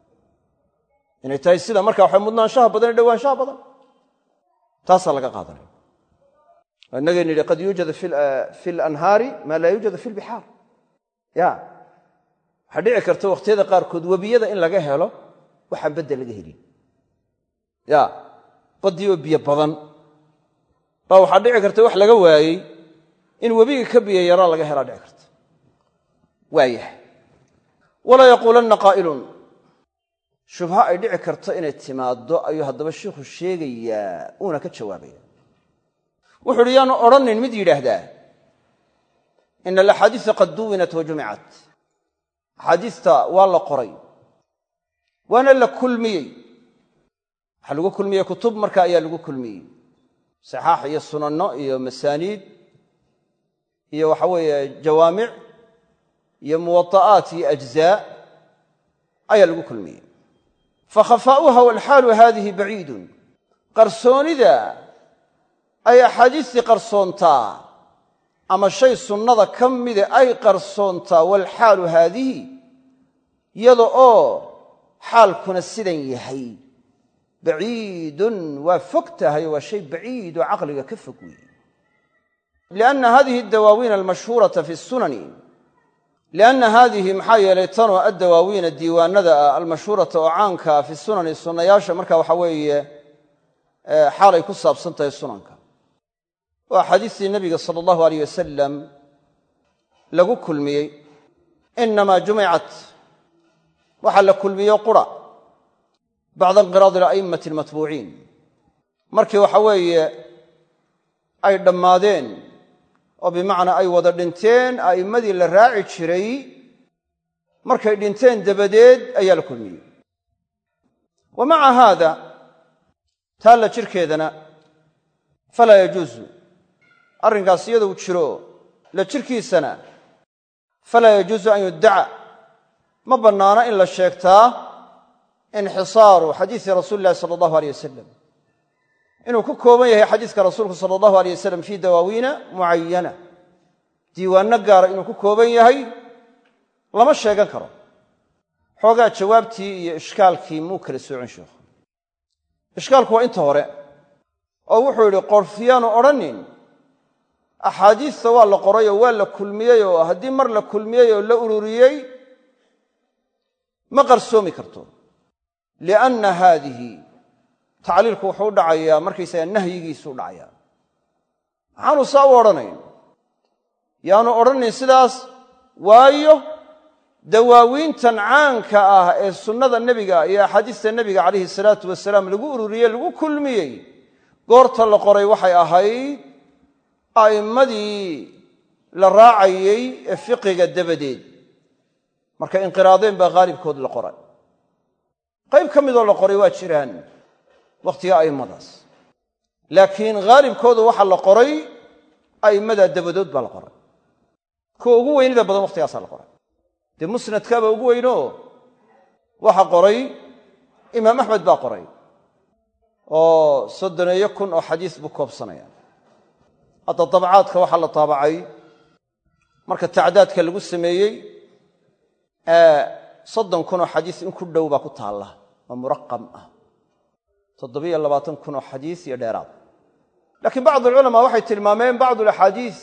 inay tahay sida markaa waxay mudnaanshaha badan ee dhowaanshaha badan taasaa laga qaadanaya innagaynu yidhi qad yuujadu fi lanhaari maa laa yuujadu fi lbixaar ya waxaa dhici karta wakhtiyada qaarkood webiyada in laga helo waxaan bedel laga helin ya baddii oo biyo badan baa waxaa dhici karta wax laga waayey in webiga ka biyo yaraa laga helaa dhici karta waayahay walaa yaquulanna qaa'ilun shubha ay dhici karto inay timaaddo ayuu haddaba shiikhu sheegayaa uuna ka jawaabaya wuxu uhi yaanu odhanin mid yidhaahdaa ina alaxaadiisa qad duwinat wa jumicat axaadiista waa la qoray waana la kulmiyey waxaa lagu kulmiyey kutub marka ayaa lagu kulmiyey saxaax iyo sunanno iyo masaaniid iyo waxa weeye jawaamic iyo muwaطa'aat iyo ajzaa ayaa lagu kulmiyey fakhafaa'uha walxaalu haadihi baciidun qarsoonida ay axaadiistii qarsoontaa ama shay sunnada ka mida ay qarsoontaa walxaalu haadihi iyada oo xaalkuna sidan yahay baciidun waa fog tahay waa shay baciid oo caqliga ka fog weeye lianna hadihi adawaawiin almashhuurata fi sunani lianna haadihi maxaa yeelay tanoo addawaawiina diiwaanada ah almashhuurata oo caankaa fi sunani sunnayaasha marka waxa weeye xaalay ku saabsan tahay sunanka oo axaadiistii nebiga sala allahu alayh wasalam lagu kulmiyey inamaa jumicat waxaa la kulmiyo qura bacda inqiraadi ala'immati almatbuuciin markii waxa weeye ay dhammaadeen oo bimacnaa ay wada dhinteen a'immadii la raaci jiray markay dhinteen dabadeed ayaa la kulmiyey wa maca haada taa la jirkeedana falaa yajuusu arrinkaas iyadou jiro la jirkiisana falaa yajuusu an yuddaca ma bannaana in la sheegtaa inxisaaru xadiisi rasuuli illahi sala allahu aleyh wasalam inuu ku kooban yahay xadiiska rasuulku sala allahu aleyh wasalam fii dawaawiina mucayana diiwaanno gaara inuu ku kooban yahay lama sheegan karo xoogaa jawaabtii iyo ishkaalkii muu kala soocin sheekhu ishkaalku waa inta hore oo wuxuu yidhi qorfiyaanu odhanin axaadiista waa la qoray oo waa la kulmiyey oo haddii mar la kulmiyey oo la ururiyey ma qarsoomi karto lianna haadihi tacliilku wuxuu u dhacayaa markaysaga nahyigiisu u dhacayaa maxaanu saa u odhanayn yaanu odhanin sidaas waayo dawaawiintan caanka ah ee sunnada nebiga iyo axaadiista nebiga calayhi salaatu wasalaam lagu ururiyey lagu kulmiyey goorta la qoray waxay ahayd a'immadii la raacayey ee fiqiga dabadeed markay inqiraadeen baa haalibkood la qoray qayb ka midoo la qoray waa jiraan wakhtiga a'immadaas laakiin haalibkoodu waxa la qoray a'immadaa dabadood baa la qoray kuwa ugu weynida badan waktigaasaa la qoray dee musnadkaaba ugu weynoo waxa qoray imaam axmed baa qoray oo soddoneeyo kun oo xadiis buu koobsanaya hadda dabcaadka waxaa la taabacay marka tacdaadka lagu sameeyey soddon kun oo xadiis in ku dhow baa ku taalla oo muraqam ah toddobiyo labaatan kun oo xadiis iyo dheeraad laakiin bacdu alculamaa waxay tilmaameen bacdu alaxaadiis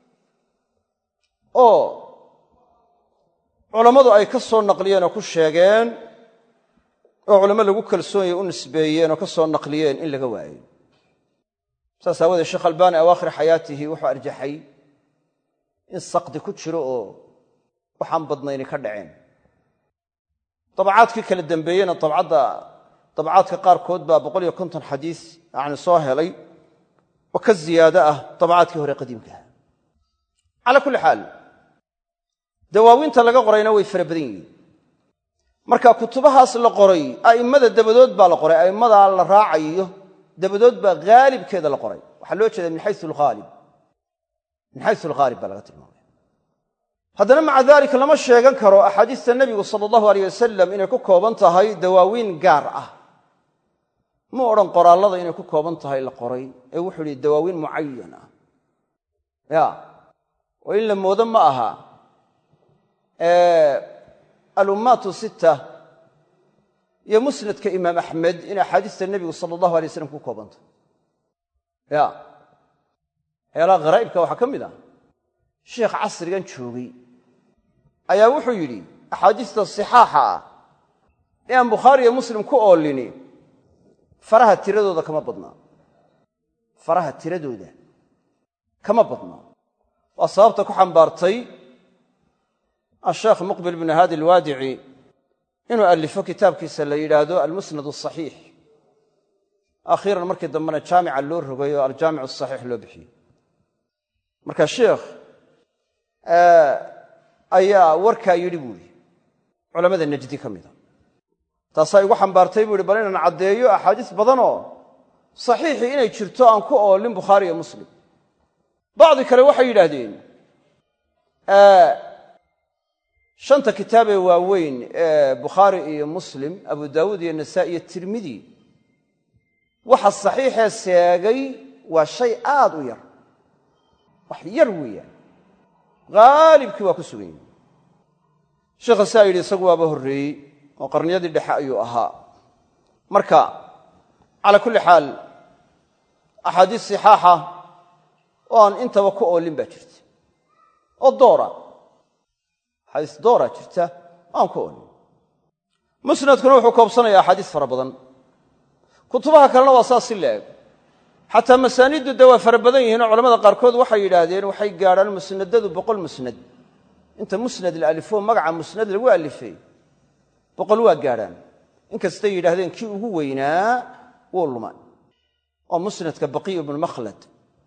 oo culammadu ay ka soo naqliyeen oo ku sheegeen oo culamo lagu kalsoonyay u nisbeeyeen oo ka soo naqliyeen in laga waayo saas aawadeed sheekh albaani awaakhir xayaatihi wuxuu arjaxay in saqdi ku jiro oo waxaan badnayni ka dhaceen dabcaadkii kala dambeeyena dabcadda dabcaadka qaarkood baa boqol iyo konton xadiis yacni soo helay oo ka ziyaado ah dabcaadkii hore qadiimkaha calaa kulli xaal dawaawiinta laga qorayna way fara badan yihiin marka kutubahaas la qoray a'immada dabadood baa la qoray a'immadaa la raacayo dabadood baa haalibkeeda la qoray waxaa loo jeeda min xayu alghaalib min xayu alghaalib baa laga tilmaamaya haddana maca daalika lama sheegan karo axaadiista nebigu sala allahu aleyh wasalam inay ku kooban tahay dawaawiin gaar ah mu odhan qoraallada inay ku kooban tahay la qoray ee wuxuu yihi dawaawiin mucayan ah ya oo in la moodo ma aha alummaatu sitta iyo musnadka imaam axmed in axaadiista nebigu sala allahu alay waslam ku kooban tahay ya waxyaalaha kharaa'ibka waxaa ka mid ah sheekh casrigan joogay ayaa wuxuu yidhi axaadiista sixaaxa ah ee aan bukhaari iyo muslim ku oolini faraha tiradooda kama badnaa faraha tiradooda kama badnaa waa sababta ku xambaartay asheekh muqbil bnu haadi alwaadici inuu allifo kitaabkiisa la yidhaahdo almusnad asaxiix akhiiran markii dambena jaamica loo rogay oo aljaamic asaxiix loo bixiyey marka sheekh ayaa warkaa yidhi buu ihi culammada najdi ka mida taasaa igu xambaartay buu ihi bal inaan caddeeyo axaadiis badanoo saxiixii inay jirto aan ku oolin bukhaari iyo muslim bacdi kale waxay yidhaahdeen shanta kitaab ee waaweyn ee bukhaari iyo muslim abu daawuud iyo nasaa'i iyo tirmidi waxa saxiixee seegay waa shay aad u yar wax yar weeyaan qaalibkii waa ku sugan yahay sheekha saa yidhi isagu waaba horreeyey oo qarniyadii dhexe ayuu ahaa marka calaa kulli xaal axaadiis sixaaxa oo aan intaba ku oolin baa jirta oo doora axaadiis doora jirta oo aan ku oolin musnadkuna wuxuu koobsanayaa axaadiis fara badan kutubaha kalena waa saas si la eg xataa masaaniiddu dee waa fara badan yihiin oo culamada qaarkood waxay yidhaahdeen waxay gaadhaan musnadadu boqol musnad inta musnad la alifo magaca musnad lagu alifay boqol waa gaadhaan inkastay yidhaahdeen kii ugu weynaa wuu lumay oo musnadka baqiy ibnu makhlad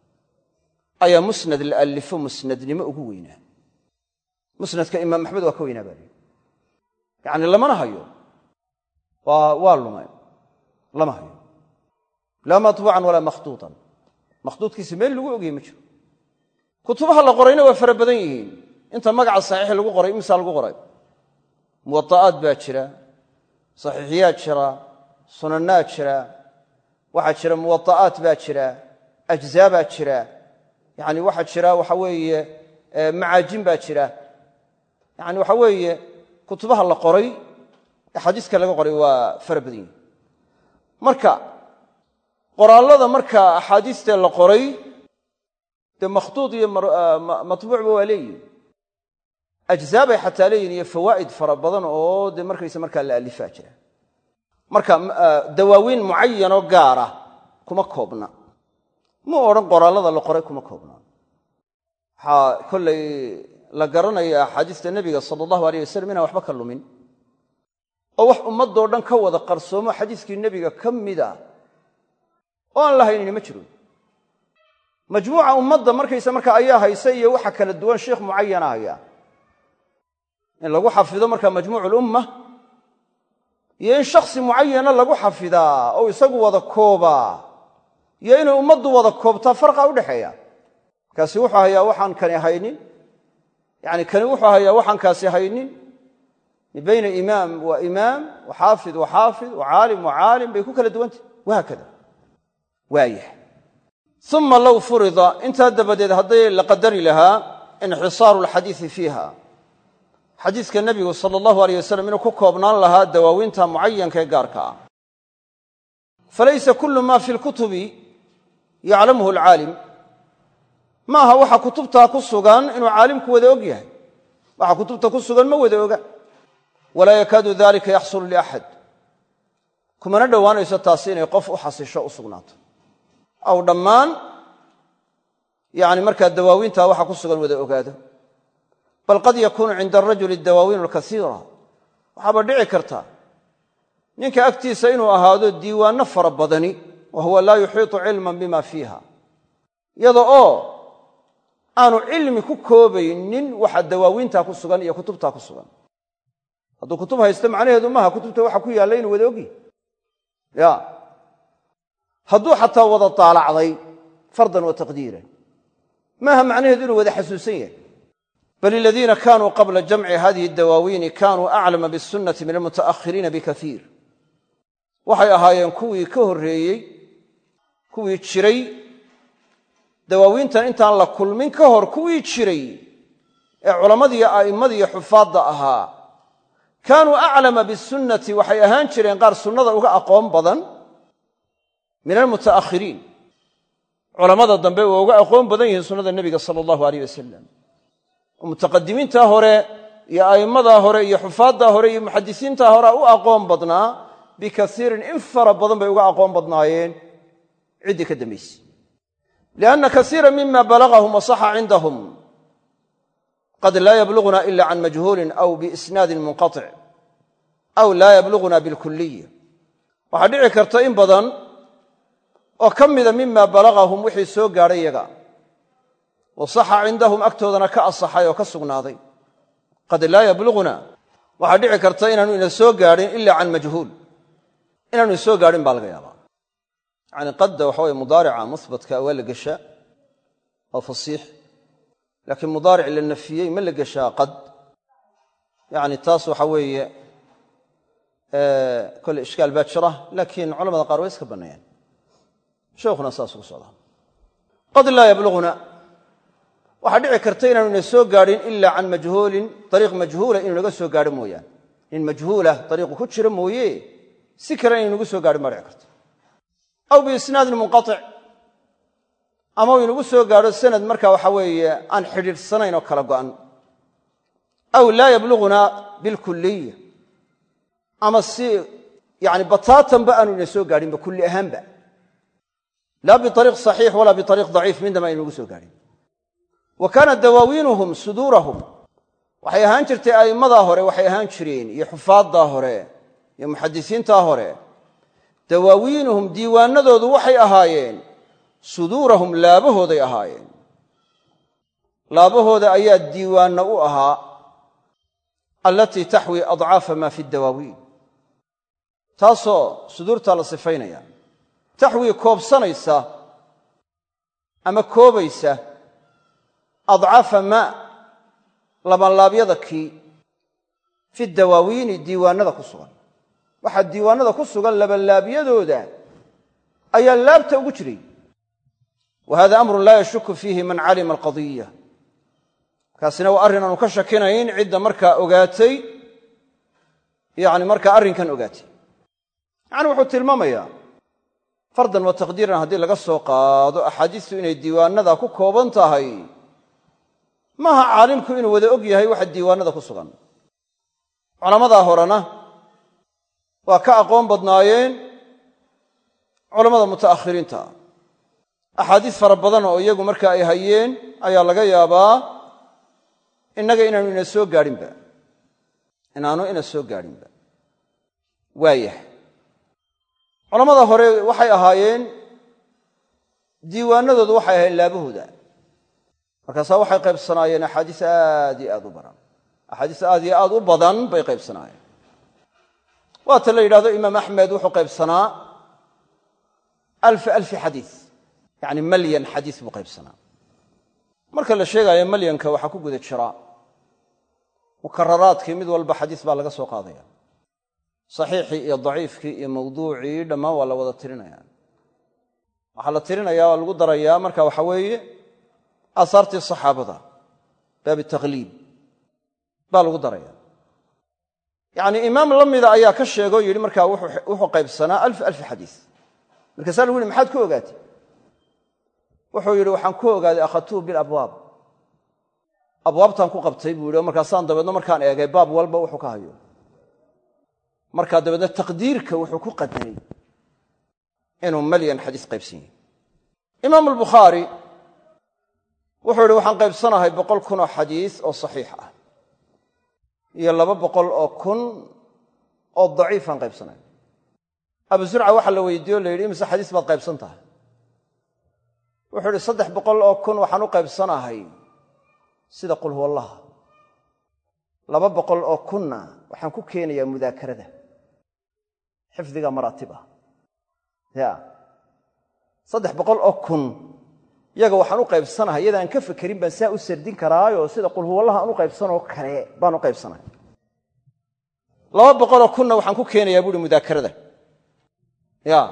ayaa musnad la alifo musnadnimo ugu weynaa musnadka imaam axmed waa ka weynaa baa lihi yacni lamana hayo waa waa lumay lama hayo laa matbuucan walaa makhduutan makhduudkiisa meel lagu ogyahay ma jiro kutubaha la qorayna waa fara badan yihiin inta magaca saxiix lagu qoray imsaa lagu qoray muwaa'aat baa jira saxiixiyaad jira sunanaad jira waxaa jira muwaa'aat baa jira ajzaa baa jira yani waxaa jira waxa weeye macaajin baa jira yani waxa weeye kutubaha la qoray axaadiiska laga qoray waa fara badan yihiin marka qoraallada marka axaadiistee la qoray dee makhduud iyo matbuucba waa leeyihin ajzaa bay xataa leeyihin iyo fawaa'id fara badan oo dee markaysa markaa la alifaa jira marka dawaawiin mucayanoo gaara kuma koobna ma odhan qoraallada la qoray kuma koobna waxaa kollay la garanaya axaadiista nebiga sala allahu alayh wasalam inaan waxba ka lumin oo wax ummaddoo dhan ka wada qarsoomo xadiiskii nebiga ka mida oo aan la haynini ma jiro majmuuca ummadda markaysa marka ayaa haysa iyo waxa kala duwan sheikh mucayana haya in lagu xafido markaa majmuuc ulumma iyo in shakhsi mucayana lagu xafidaa oo isagu wada koobaa iyo inay ummaddu wada koobtaa farqa u dhexeeya kaasi wuxuu hayaa waxaan kani haynin yani kani wuxuu hayaa waxaan kaasi haynin min bayna imaam wa imaam wa xaafid wa xaafid wa caalim wa caalim bay ku kala duwantah wahaakada waayah uma low furida intaa dabadeed hadday la qadari lahaa inxisaaru alxadiisi fiiha xadiiska nebigu sala allahu alayh wasalam inuu ku koobnaan lahaa dawaawiinta mucayanka ee gaarka ah falaysa kullu ma fi lkutubi yaclamuhu alcaalim maaha waxa kutubtaa ku sugan inuu caalimku wada og yahay waxa kutubta ku sugan ma wada oga walaa yakaadu dalika yaxsulu liaxad kumana dhowaanayso taasi inay qof u xasisho u sugnaato aw dhammaan yani markaa dawaawiintaa waxa ku sugan wada ogaado bal qad yakuunu cinda arajuli dawaawiin alkasiira waxaaba dhici karta ninka agtiisa inuu ahaado diiwaanno fara badani wa huwa laa yuxiitu cilman bima fiiha iyada oo aanu cilmi ku koobaynin waxa dawaawiintaa ku sugan iyo kutubtaa ku sugan hadduu kutub haysto macnaheedu maaha kutubta waxa ku yaalla inuu wada ogyahy ya hadduu xataa wada daalacday fardan wa taqdiiran maaha macnaheedu inuu wada xasuusan yahay bal aladiina kaanuu qabla jamci hadihi dawaawiini kaanuu aclama bisunnati min almuta'akhiriina bikaiir waxay ahaayeen kuwii ka horreeyey kuwii jiray dawaawiintan intaan la kulmin ka hor kuwii jiray ee culammadiiyo a'immadiiyo xufaadda ahaa kaanuu aclama bisunnati waxay ahaan jireen qaar sunnada uga aqoon badan min almuta'akhiriin culammada dambe waa uga aqoon badan yihiin sunnada nebiga sala allahu alayh wasalam oo mutaqadimiintaa hore iyo a'immadaa hore iyo xufaaddaa hore iyo muxadisiintaa hore u aqoon badnaa bikaiirin in fara badan bay uga aqoon badnaayeen ciddii ka dambaysay lianna kaiira mima balagahum wasaxa cindahum qad laa yablughuna ila can majhuulin aw biisnaadin munqatic aw laa yablughuna bilkuliya waxaa dhici karta in badan oo ka mida mima balagahum wixii soo gaadhay yaga wasaxa cindahum agtoodana ka asaxay oo ka sugnaaday qad laa yablughuna waxaa dhici karta inaanu ina soo gaadhin ila can majhuul inaanu soo gaadhin baa laga yaabaa yani qadda waxa weye mudaarica muhbatka waa la geshaa oo fasiix laakiin mudaaric la nafiyey ma la geshaa qad yani taas waxa weeye kole ishkaal baa jira laakiin culamada qaar way iska banneeyaan sheekhuna saas ugu socdaa qad laa yablughuna waxaa dhici karta inaanu ina soo gaadhin ilaa can majhuulin ariiq majhuula inuu naga soo gaadho mooyaane nin majhuulah ariiqu ku jira mooye si kale inay nagu soo gaadhin baa dhici karta aw biisnaadin munqatic ama uu inagu soo gaadho sanad markaa waxa weeye aan xidhiidhsanayn oo kala go'an aw laa yablughuna bilkuliya ama si yani bataatanba aanu ina soo gaadhinba kulli ahaanba laa biariiq saxiix walaa biariiq daciif midnaba aynu nagu soo gaadhin wa kaana dawaawiinuhum suduurahum waxay ahaan jirtay a'immadaa hore waxay ahaan jireen iyo xufaaddaa hore iyo muxadisiintaa hore dawaawiinuhum diiwaanadoodu waxay ahaayeen suduurahum laabahooday ahaayeen laabahooda ayaa diiwaanno u ahaa allatii taxwi adcaafa maa fi dawaawiin taasoo suduurtaa la sifaynaya taxwi koobsanaysa ama koobaysa adcaafa maa labanlaabyada kii fi dawaawiini diiwaanada ku sugan waxaa diiwaanada ku sugan labanlaabyadooda ayaa laabta ugu jiray wa hada amrun laa yashuku fiihi man calima alqadiya kaasina waa arrin aanu ka shakinayn cidda markaa ogaatay yani markaa arrinkan ogaatay yani wuxuu tilmaamayaa fardan wa taqdiiran haddii laga soo qaado axaadiistu inay diiwaanada ku kooban tahay maaha caalimku inuu wada og yahay waxa diiwaanada ku sugan culammadaa horena waa ka aqoon badnaayeen culammada muta'akhiriinta axaadiis fara badan oo iyagu marka ay hayeen ayaa laga yaabaa innaga inaanu ina soo gaadhinba inaanu ina soo gaadhinba waayahay culammada hore waxay ahaayeen diiwaanadoodu waxay ahayn laabahooda markaasaa waxay qaybsanaayeen axaadiis aad iyo aad u badan axaadiis aad iyo aad u badan bay qaybsanaayeen waata la yidhahdo imaam axmed wuxuu qaybsanaa alfa alfi xadiis yacni malyan xadiis buu qaybsanaa marka la sheegaayo malyanka waxaa ku guda jira mukararaadkii mid walba xadiis baa laga soo qaadaya saxiixii iyo daciifkii iyo mawduucii dhammaan waa la wada tirinaya waxaa la tirinaya waa lagu darayaa marka waxa weeye aasaartii saxaabada baabi takhliib baa lagu daraya yacnii imaam la mida ayaa ka sheegoo yidhi markaa wuxuu qaybsanaa alf alfi xadiis markaasaa lagu yihi maxaad ku ogaatay wuxuu yidhi waxaan ku ogaaday akhadtuhu bilabwaab abwaabtaan ku qabtay buu yidhi oo markaasaan dabeedno markaan eegay baab walba wuxuu ka hayo markaa dabeedna taqdiirka wuxuu ku qadaray inuu malyan xadiis qaybsan yahay imaam albukhaari wuxuu yidhi waxaan qaybsanahay boqol kun oo xadiis oo saxiix ah iyo laba boqol oo kun oo daciifaan qaybsanahay abu zurca waxaa la weydiiye o la yidhi imise xadiis baad qaybsan tahay wuxuu yidhi saddex boqol oo kun waxaan u qaybsanahay sida qul huwallaha laba boqol oo kunna waxaan ku keenayaa mudaakarada xifdiga maraatib ah ya saddex boqol oo kun iyaga waxaan u qaybsanahay iyadaan ka fekerin baan saa u sardin karaayo sida qul huwallaha aan u qaybsanoo kale baan u qaybsanahay laba boqoloo kunna waxaan ku keenayaa buuhi mudaakarada ya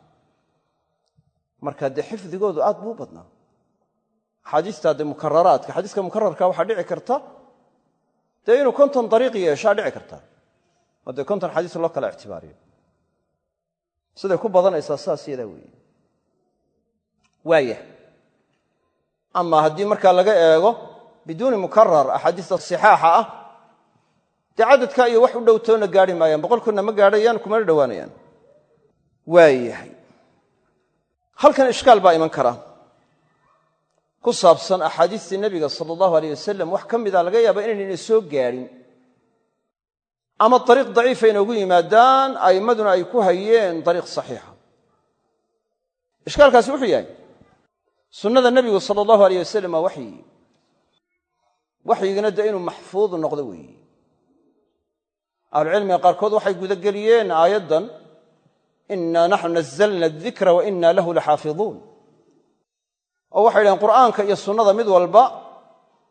markaa dee xifdigoodu aad buu u badnaa axaadiistaa dee mukararaadka xadiiska mukararka waxaa dhici karta dee inuu konton dariiq yeeshaa dhici karta oo dee konton xadiis loo kala ictibaariyo siday ku badanaysaa saas yadaa weeye waaya ama haddii markaa laga eego biduuni mukarar axaadiista sixaaxa ah dee cadadka iyo wax u dhowtoona gaari maayaan boqol kunna ma gaadhayaan kumana dhowaanayaan waayahay halkan ishkaal baa iman kara ku saabsan axaadiistii nebiga sala allahu alayh wasalam wax ka mida laga yaaba inaynayna soo gaadhin ama dariiq daciifa inoogu yimaadaan a'immaduna ay ku hayeen dariiq saxiixa ishkaalkaasi wuxuu yahay sunnada nebigu sala allahu alayh wasalam waa waxyi waxyigana dee inuu maxfuud noqdo weeye ahlucilmiga qaarkood waxay gudageliyeen aayaddan inaa naxnu nazalna adikra wa inaa lahu laxaafiduun oo waxay dhahen qur'aanka iyo sunnada mid walba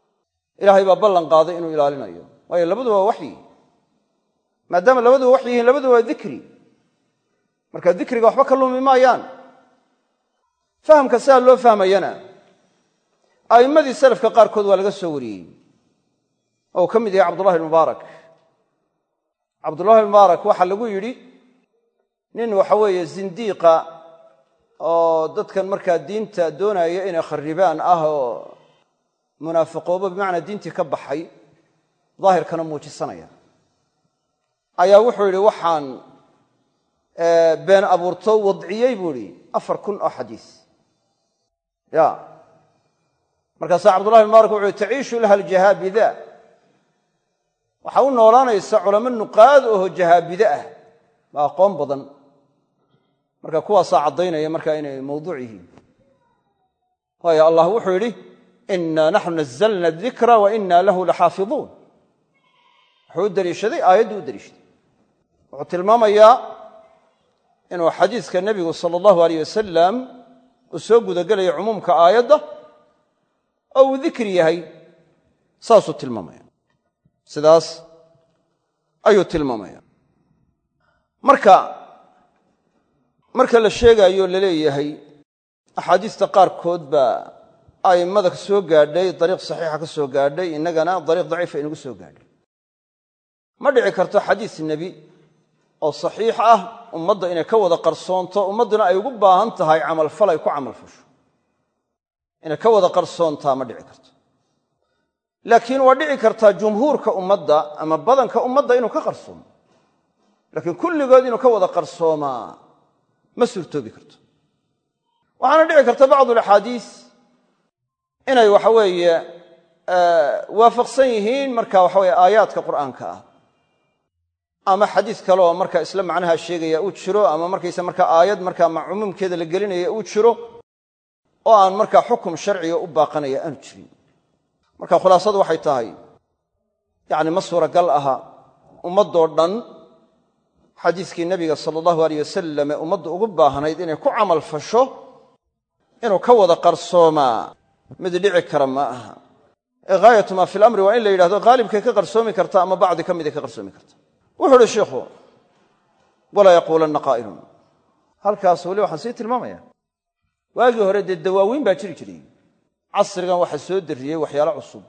ilaahay baa ballan qaaday inuu ilaalinayo waayo labaduba waa waxyi maadaama labaduba waxyi yihiin labaduba waa dikri marka dikriga waxba ka lumi maayaan fahamka sidaa loo fahmayana a'immadii salafka qaarkood waa laga soo wariyey oo uu ka mid yahay cabdullahi almubaarak cabdullahi almubaarak waxaa lagu yidhi nin waxa weeye zindiiqa oo dadkan markaa diinta doonaya inay kharribaan ah oo munaafiqooba bimacnaa diintii ka baxay daahirkana muujisanaya ayaa wuxuu yidhi waxaan been abuurto wadciyey buu idhi afar kun oo xadiis ya markaasaa cabdullahi almubaarak wuxuu yihi taciishu laha aljahaabida waxaa u noolaanaysa culamo nuqaad oho jahaabide ah baa aqoon badan marka kuwaasaa caddaynaya markaa inay mawduuc yihiin waayo allah wuxuu yidhi inaa naxnu nazalna adikra wa inaa lahu laxaafiduun wuxuu u deliishaday aayaddu u deliishaday wuxuu tilmaamayaa inuu xadiiska nebigu sala allahu alayh wasalam uu soo gudagelayo cumuumka aayadda oo uu dikri yahay saasuu tilmaamaya sidaas ayuu tilmaamaya marka marka la sheegaayo la leeyahay axaadiista qaarkood baa a'immada ka soo gaadhay dariiq saxiixa ka soo gaadhay innagana dariiq daciifa inagu soo gaadhay ma dhici karto xadiis nebi oo saxiix ah ummadda inay ka wada qarsoonto ummadduna ay ugu baahan tahay camalfal ay ku camalfasho inay ka wada qarsoontaa ma dhici karto laakiin waa dhici kartaa jumhuurka ummadda ama badanka ummadda inuu ka qarsoomo laakiin kulligood inuu ka wada qarsoomaa ma suurtoobi karto waxaana dhici karta bacdu alaxaadiis inay waxa weeye waafaqsan yihiin marka waxa weye aayaadka qur'aanka ah ama xadiis kale oo marka isla macnaha sheegaya uu jiro ama markaysa marka aayad marka cumuumkeeda la gelinaya uu jiro oo aan marka xukum sharciga u baaqanaya aanu jirin marka khulaasadu waxay tahay yacni ma suuragal aha ummaddoo dhan xadiiskii nebiga sala allahu alayh wasalam ee ummaddu ugu baahnayd inay ku camal fasho inuu ka wada qarsoomaa mid dhici kara ma aha ee ghaayatu maa fi lamri waa in la yidhahdo haalibkay ka qarsoomi karta ama bacdi ka miday ka qarsoomi karta wuxuu uhi sheikhu walaa yaquulanna qaa'ilun halkaas weli waxaan sii tilmaamaya waagii hore dee dawaawiin baa jiri jiray casrigan waxaa soo darriyey waxyaalo cusub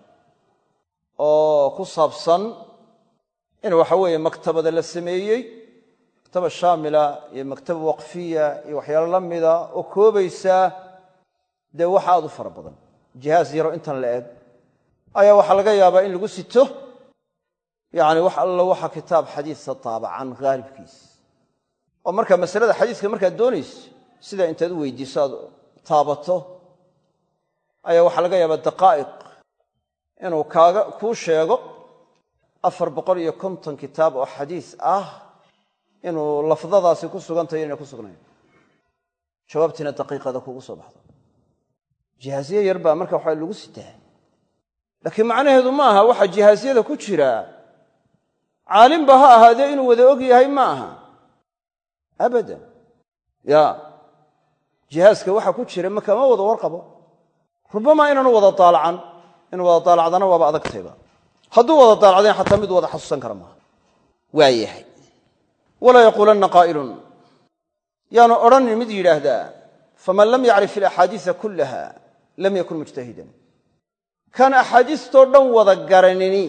oo ku saabsan in waxa weeye maktabada la sameeyey maktaba shaamila iyo maktaba waqfiya iyo waxyaalo la mida oo koobaysaa dee wax aad u fara badan jihaas yaro intan la eg ayaa waxaa laga yaabaa in lagu sito yacni wax alla waxa kitaab xadiisa taabacan haalibkiis oo marka masalada xadiiska markaad doonayso sida intaad u weydiiso aad taabato ayaa waxaa laga yaabaa daqaa'iq inuu kaaga kuu sheego afar boqol iyo konton kitaab oo xadiis ah inuu lafdadaasi ku sugantahay inay ku sugnayn jawaabtiina daqiiqada kugu soo baxdo jihaasiye yar baa marka waxa lagu sitaa laakiin macnaheedu ma aha waxa jihaasiyada ku jira caalimba ha ahaadee inuu wada og yahay ma aha abadan ya jihaaska waxa ku jira ma kama wada warqabo rubama inaanu wada daalacan inuu wada daalacdana waaba adagtayba hadduu wada daalacdayn xataa mid wada xasuusan kara maaha waa yahay walaa yaquulanna qaa'ilun yaanu odhanin mid yidhaahdaa faman lam yacrif ilaxaadiisa kullaha lam yakun mujtahidan kan axaadiistoo dhan wada garanini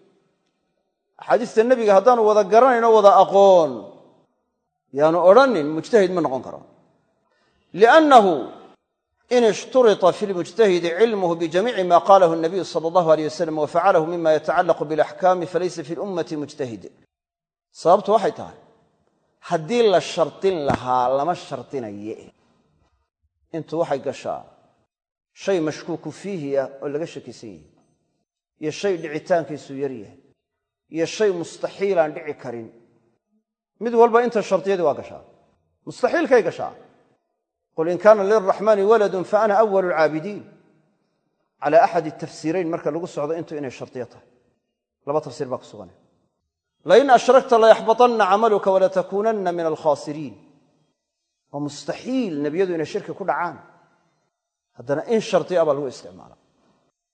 axaadiista nebiga haddaanu wada garanayn oo wada aqoon yaanu odhanin mujtahid ma noqon karo liannahu in ishturita fi lmujtahidi cilmuhu bijamiici ma qalahu nabiyu sala allahu aleyh wasalam wafacalahu mima yatacallaqu bialaxkaami falaysa fi lummati mujtahid sababtu waxay tahay haddii la shardin lahaa lama shardinaye intu waxay gashaa shay mashkuuku fiihi ah oo laga shakisan yahay iyo shay dhicitaankiisu yar yahay iyo shay mustaxiilaan dhici karin mid walba inta shardiyadii waa gashaa mustaxiilkay gashaa qul in kaana lilraxmaani waladun fa ana awalu alcaabidiin cala axadi tafsiirayn marka lagu socdo intu inay shardiyo tahay laba tafsiir baa ku sugan lain ashrakta layaxbaطanna camaluka walatakuunanna min alkhaasiriin waa mustaxiil nebiyadu inay shirki ku dhacaan haddana in shardiya baa lagu isticmaala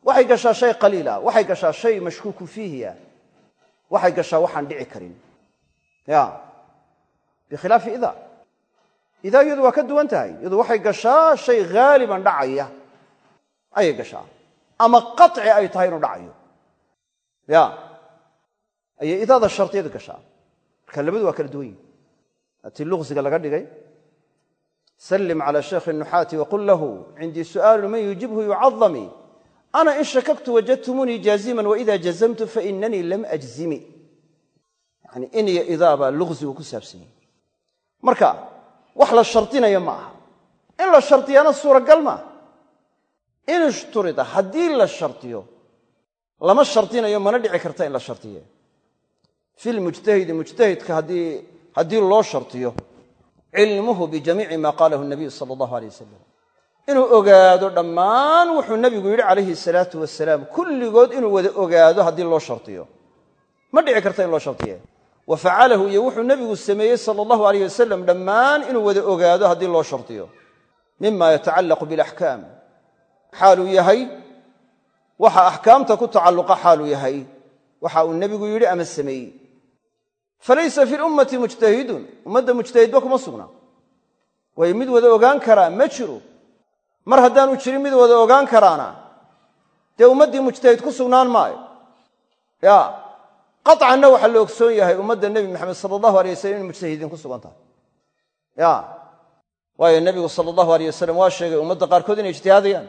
waxay gashaa shay qaliila waxay gashaa shay mashkuuku fiihiya waxay gashaa waxaan dhici karin ya bikhilaafi idaa idaa iyadu waa ka duwan tahay iyadu waxay gashaa shay haaliban dhacaya ayay gashaa ama qaطci ay tahay inuu dhacayo ya ayay idaada shartiyada gashaa marka labadu waa kala duwan yihin hatii luqsiga laga dhigay sallim calى shaykh الnuxaati waqul lahu cindii su'aalu man yujibhu yucadami ana in shakaktu wajadtumunii jaaziman waida jazamtu fainanii lam ajzimi yani in iyo idaa baa luqsigu ku saabsan yahi marka wax la shardinayo ma aha in la shardiyana suuragal maaha in ishturida haddii la shardiyo lama shardinayo mana dhici karta in la shardiye fi lmujtahidi mujtahidka haddii haddii loo shardiyo cilmuhu bijamiici ma qaalahu nabiyu sala allahu alay wasalam inuu ogaado dhammaan wuxuu nebigu yidhi calayhi salaatu wasalaam kulligood inuu wada ogaado haddii loo shardiyo ma dhici karta in loo shardiye wa facalahu iyo wuxuu nebigu sameeyey sala allahu alayh wasalam dhammaan inuu wada ogaado haddii loo shardiyo mima yatacallaqu bilaxkaam xaaluu yahay waxa axkaamta ku tacalluqa xaaluu yahay waxa uu nebigu yidhi ama sameeyey falaysa fi lummati mujtahidun ummadda mujtahidba kuma sugna waayo mid wada ogaan karaa ma jiro mar haddaanu jirin mid wada ogaan karaana dee ummaddii mujtahid ku sugnaan maayo ya qaطcanna waxaa la ogsoon yahay ummadda nebi maxamed sala allahu alay wasalam in mujtahidiin ku sugan tahay ya waayo nebigu sala allahu aleyh wasalam waa sheegay ummadda qaarkood inay ijtihaadayaan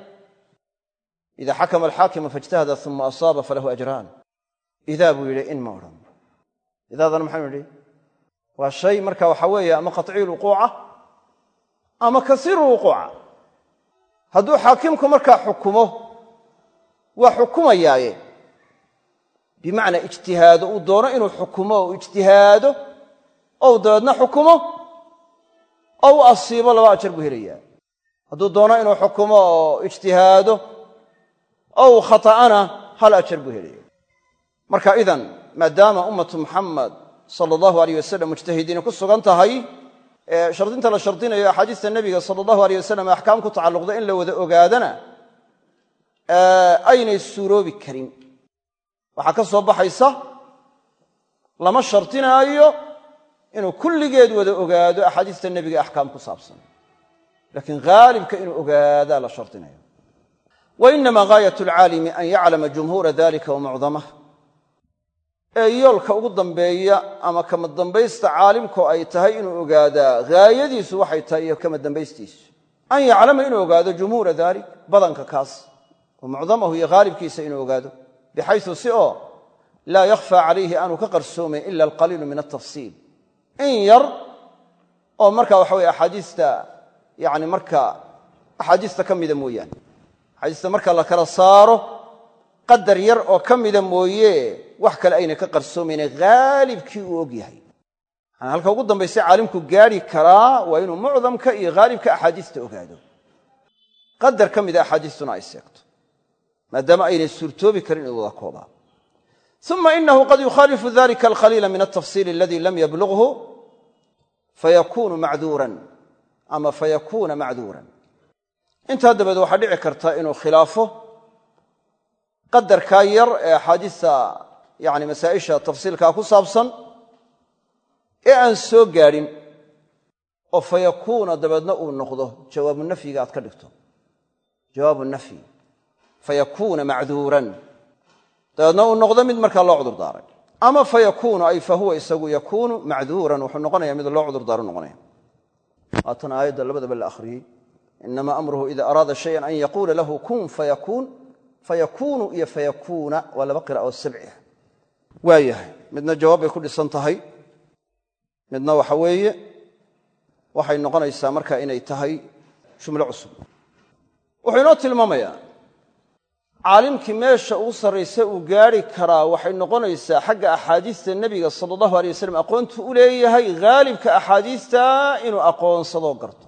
ida xakama alxaakimu faijtahada uma asaaba falahu ajraan idaa buu yidhi in ma odhan idaadana maxaynu idhi waa shay marka waxa weeye ama qaطciyu lwuquuca ama kasiiru lwuquuca hadduu xaakimku markaa xukumo waa xukumayaaye bimacnaa ijtihaado uu doono inuu xukumo o ijtihaado ou dabeedna xukumo oo u asiibo laba ajar buu helayaa hadduu doono inuu xukumo oo ijtihaado oo uu khata'ana hal ajar buu helaya marka idan maadaama ummatu muxamed sala allahu aleyh wasalam mujtahidiina ku sugan tahay shardinta la shardinayo axaadiista nebiga sala allahu aleyh wasalam ee axkaam ku tacalluqda in la wada ogaadana aynay suuroobi karin waxaa ka soo baxaysa lama shardinaayo inuu kulligeed wada ogaado axaadiista nebiga axkaam ku saabsan laakiin haalibka inuu ogaadaa la shardinayo wa inama gaayat alcaalimi an yaclama jumhuura dalika wa mucdamah ee yoolka ugu dambeeya ama kama dambaysta caalimku ay tahay inuu ogaadaa haayadiisu waxay tahay iyo kama dambaystiisu an yaclama inuu ogaado jumhuura dalik badanka kaas wa mucdamahu iyo haalibkiisa inuu ogaado bixayu si oo laa yakhfaa calayhi aanu ka qarsoomayn ila alqaliilu min altafsiil in yar oo marka waxa weye axaadiista yani marka axaadiista ka mida mooyaane axaadiista marka la kala saaro qadar yar oo ka mida mooye wax kale ayna ka qarsoomayne haalibkii uu og yahay yani halka ugu dambaysa caalimku gaari karaa waa inuu mucdamka iyo haalibka axaadiista ogaado qadar ka mida axaadiistuna ay seegto maadaama aynay suurtoobi karin inuu wada koobaa uma inahu qad yukhaalifu dalika alkhaliila min altafsiil aladi lam yablughu fayakunu macduuran ama fayakuuna macduuran intaa dabadeed waxaa dhici karta inuu khilaafo qadarkaa yar ee axaadiista yani masaa'isha tafsiilkaa ku saabsan ee aan soo gaadhin oo fayakuuna dabeedna uu noqdo jawaabu nafyiga aad ka dhigto jawaabu nafyi fayakuuna macduuran dabeedna uu noqdo mid markaa loo cudur daaray ama fayakuunu ay fahuwa isagu yakuunu macduuran wuxuu noqonaya mid loo cudur daaro noqonaya haatan aayadda labadaba la akhriyey inama amruhu ida araada shayan an yaquula lahu kun fayakuun fayakuunu iyo fayakuuna waa laba qira oo sabciah waa yahay midna jawaab bay ku dhisan tahay midna waxa weeye waxay noqonaysaa marka inay tahay jumlo cusub wuxuu inoo tilmaamayaa caalimkii meesha ugu sarraysa uu gaari karaa waxay noqonaysaa xagga axaadiista nebiga sala allahu alay wasalam aqoontu u leeyahay haalibka axaadiista inuu aqoonsadoo garto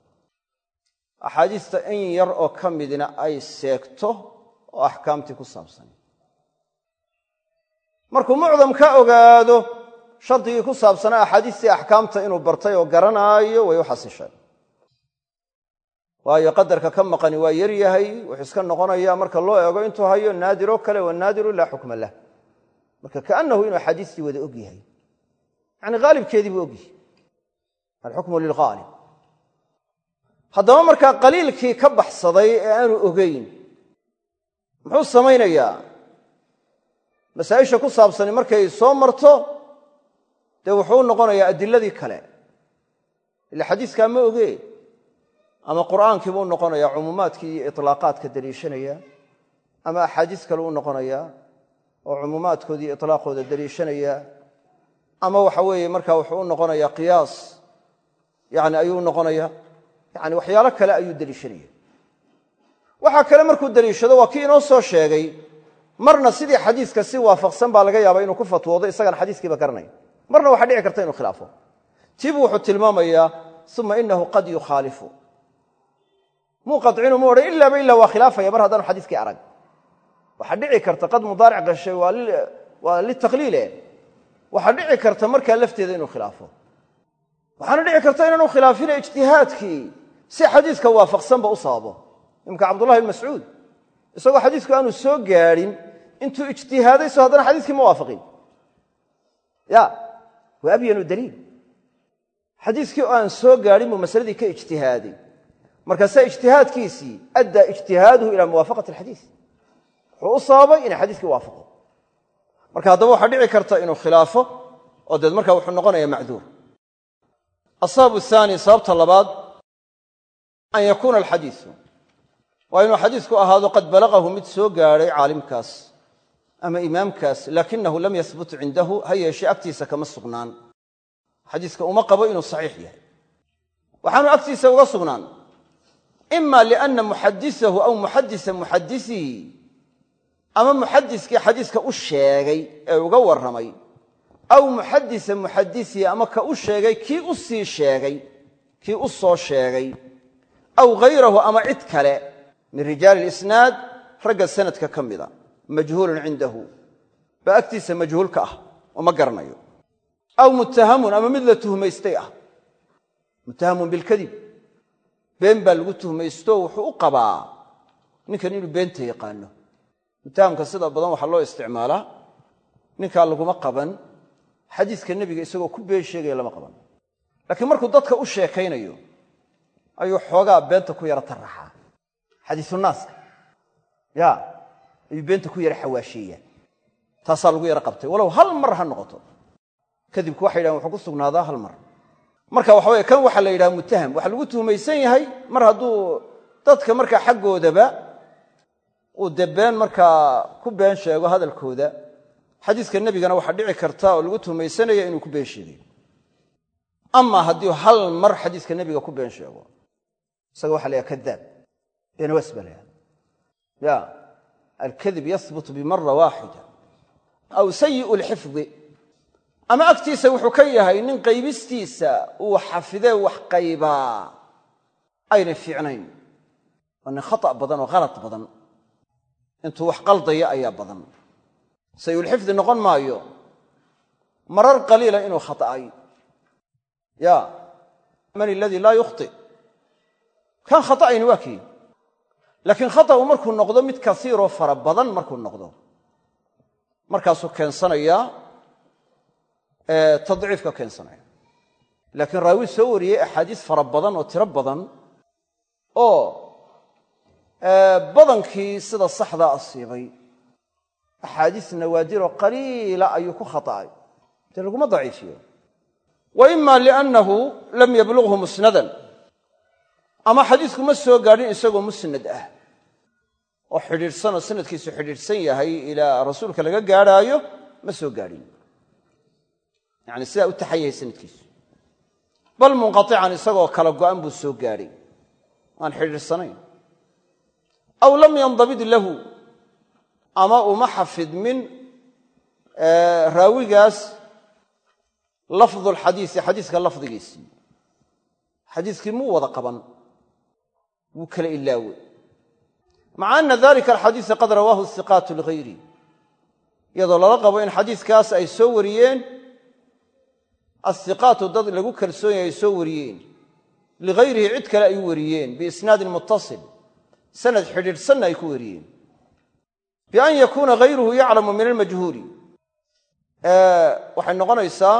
axaadiista in yar oo ka midna ay seegto oo axkaamtii ku saabsan markuu mucdam ka ogaado shardigii ku saabsanaa axaadiistii axkaamta inuu bartay oo garanaayo way u xasishay waayo qadarka ka maqani waa yar yahay wuxuu iska noqonayaa marka loo eego intuu hayo naadiroo kale waa naadiru laa xukma lah marka kaannahu inuu axaadiistii wada og yahay yani haalibkeedii buu og yahay alxukmu lilghaalib haddaba markaa qaliilkii ka baxsaday ee aanu ogayn muxuu samaynayaa masaa'isha ku saabsani markay soo marto dee wuxuu u noqonayaa adiladii kale ila xadiiskaa ma oge ama qur'aankii buu noqonayaa cumuumaadkii iyo itlaaqaadka daliishanaya ama axaadiis kale u noqonayaa oo cumuumaadkoodii itlaaqooda daliishanaya ama waxa weeye markaa wuxuu u noqonayaa qiyaas yani ayuu noqonaya yani waxyaalo kale ayuu daliishanaya waxaa kale markuu daliishado waa kii inoo soo sheegay marna sidii xadiiska si waafaqsan baa laga yaaba inuu ku fatwoodo isagana xadiiskiiba garanaya marna waxaa dhici karta inuu khilaafo tiibu wuxuu tilmaamayaa uma inahu qad yukhaalifu muu qadcinu mu odhan ilaaba ilaa waa khilaafaya mar haddaanu xadiiskii arag waxaa dhici karta qad mudaaric gashay waa litaqliile waxaa dhici karta markaa lafteeda inuu khilaafo waxaana dhici karta inaanu khilaafina ijtihaadkii si xadiiska waafaqsanba u sababo imka cabdullahi bn mascuud isagoo xadiisku aanu soo gaadhin intuu ijtihaaday so haddana xadiiskii ma waafaqin ya waa abyanu daliil xadiiskii oo aan soo gaadhin buu masaladii ka ijtihaaday markaasaa ijtihaadkiisii addaa ijtihaaduhu ilaa muwaafaqati alxadiis wuxuu u sababay inay xadiiskii waafaqo marka haddaba waxaa dhici karta inuu khilaafo oo deed markaa wuxuu noqonaya macduur asabab ahaani sababta labaad an yakuuna alxadiisu waa inuu xadiisku ahaado qad balagahu mid soo gaadhay caalimkaas ama imaamkaas laakinahu lam yahbut cindahu ha yeeshee agtiisa kama sugnaan xadiiska uma qabo inuu saxiix yahay waxaanu agtiisa uga sugnaan ima lianna muxadisahu aw muxadisa muxadisihi ama muxadiskii xadiiska u sheegay ee uga warramay aw muxadisa muxadisihi ama ka u sheegay kii u sii sheegay kii u soo sheegay aw hayrahu ama cid kale min rijaali اlisnaad ragga sanadka ka mida majhuulun cindahu baa agtiisa majhuulka ah oo ma garanayo aw muttahamun ama mid la tuhmaystay ah muttahamun bilkadib been baa lagu tuhmaysto wuxuu u qabaa ninkan inuu beenta yaqaano muttahamka sida badan waxaa loo isticmaalaa ninkaa laguma qaban xadiiska nebiga isagoo ku been sheegaya lama qaban laakiin markuu dadka u sheekaynayo ayuu xoogaa beenta ku yara taraxaa xadiisunaaska ya ayuu beenta ku yara xawaasheeyaa taasaa lagu yara qabtay walow hal mar ha noqoto kadibku waxay yidhahan wuxuu ku sugnaadaa hal mar marka waxa weye kan waxaa la yidhaha muttaham waxaa lagu tuhmaysan yahay mar hadduu dadka markaa xaggoodaba uu dee been markaa ku been sheego hadalkooda xadiiska nebigana waxaa dhici karta oo lagu tuhmaysanaya inuu ku been sheegayo ama haddii hal mar xadiiska nebiga ku been sheego isaga waxa la yhaha kadaab beenawaas baa la yhaha ya alkadib yahbut bimara waaxida aw sayi'u lxifdi ama agtiisa wuxuu ka yahay nin qaybistiisa uu xafidee wax qaybaa aynay fiicnayn waa nin khata' badan oo khalad badan intuu wax qaldaya ayaa badan sayulxifdi noqon maayo marar qaliila inuu khata'ay ya man aladii laa yukhti kan khata'ayni waa kii laakiin khata'u markuu noqdo mid kasiiroo fara badan markuu noqdo markaasuu keensanayaa tadciifka keensanaya laakiin raawi soo wariyey axaadiis fara badan oo tiro badan oo badankii sida saxdaa asiibay axaadiis nawaadiroo qaliila ayuu ku khata'ay dee laguma daciifiyo wa ima liannahu lam yablughu musnadan ama xadiisku ma soo gaadhin isagoo musnad ah oo xidhiidhsanoo sanadkiisu xidhiidhsan yahay ilaa rasuulka laga gaadhaayo ma soo gaadhin yani sidaa u taxan yahay sanadkiisu bal munqaican isagoo kala go'an buu soo gaadhay aan xidhiidhsanayn aw lam yandabid lahu ama uma xafidmin raawigaas lafdu lxadiisi xadiiska lafdigiisii xadiiskii muu wada qaban wuu kala ilaawe maca ana dalika alxadiisa qad rawaahu hiqaatu ligayri iyadoo lala qabo in xadiiskaas ay soo wariyeen asiqaatu dad lagu kalsoon yahay ay soo wariyeen ligayrihi cid kale ay u wariyeen biisnaadin muttasil sanad xidhiidhsanna ay ku wariyeen bian yakuuna hayruhu yaclamu min almajhuuli waxay noqonaysaa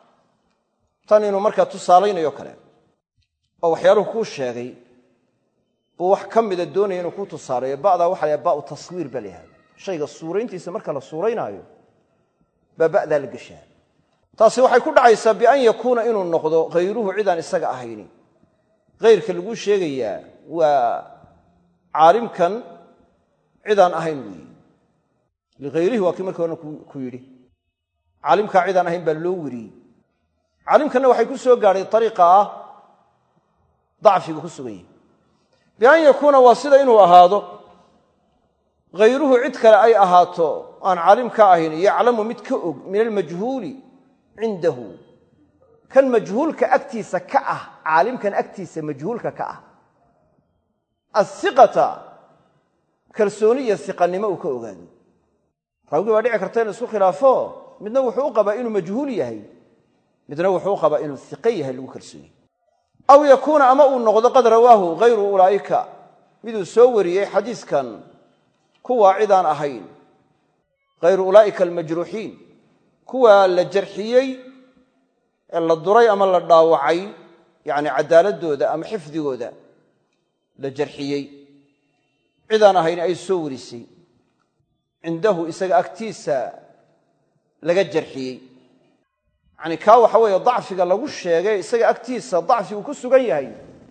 tan inuu markaa tusaalaynayo kale oo waxyaaluhu kuu sheegay buu wax ka mida doonaya inuu kuu tusaalayo ba'daa waxa la yaha ba'u taswiir ba la yihahda shayga suurayntiisa marka la suuraynaayo baa ba'daa la geshaa taasi waxay ku dhacaysaa bian yakuuna inuu noqdo hayruhu cidaan isaga ahayni hayrka laguu sheegayaa waa caalimkan cidaan ahayn weeye ligayrihi waa kii markii horena ku yidhi caalimkaa cidaan ahayn baa loo weriyey caalimkanna waxay ku soo gaadhay ariiqa ah dacfiga ku sugan yahi bian yakuuna waa sida inuu ahaado hayruhu cid kale ay ahaato aan caalim ka ahayn yaclamu mid ka og min almajhuuli cindahu kan majhuulka agtiisa ka ah caalimkan agtiisa majhuulka ka ah asiqata kalsooni iyo siqannimo uu ka ogaado raawigii baa dhici karta inu isku khilaafo midna wuxuu u qabaa inuu majhuul yahay midna wuxuu u qabaa inuu siqe yahay lagu kalsooniyey aw yakuuna ama uu noqdo qad rawaahu hayru ulaa'ika miduu soo wariyey xadiiskan kuwaa cidaan ahayn hayru ulaa'ika almajruuxiin kuwaa la jarxiyey ee la duray ama la dhaawacay yacni cadaaladooda ama xifdigooda la jarxiyey cidaan ahayn ay soo warisay cindahu isaga agtiisa laga jarxiyey yacni kaa waxa weeye dacfiga lagu sheegay isaga agtiisa dacfi uu ku sugan yahay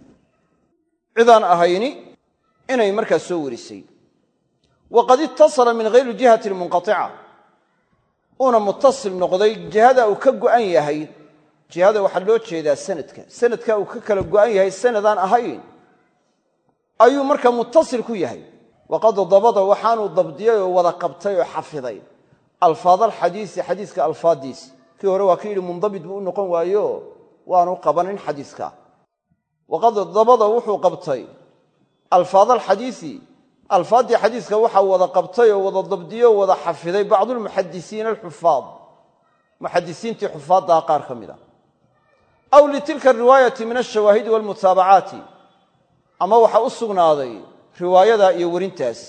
cidaan ahayni inay markaa soo warisay waqad itasala min hayri jihati munqatica uuna muttasil noqday jihada uu ka go'an yahay jihada waxaa loo jeedaa sanadka sanadka uu ka kala go'an yahay sanadaan ahayn ayuu markaa muttasil ku yahay waqad dabada waxaanuu dabdiyey oo wada qabtay oo xafiday alfaad alxadiisi xadiiska alfaaddiis kii hore waa ka yidhi mundabit buu u noqon waayo waanu qabanin xadiiska waqad dabada wuxuu qabtay alfaad alxadiisi alfaaddii xadiiska waxaa wada qabtay oo wada dabdiyey oo wada xafiday bacdulmuxadisiina alxufaad muxadisiintii xufaaddaa qaar ka mid a aw litilka ariwaayati min alshawaahidi waalmutaabacaati ama waxaa u sugnaaday riwaayada iyo werintaas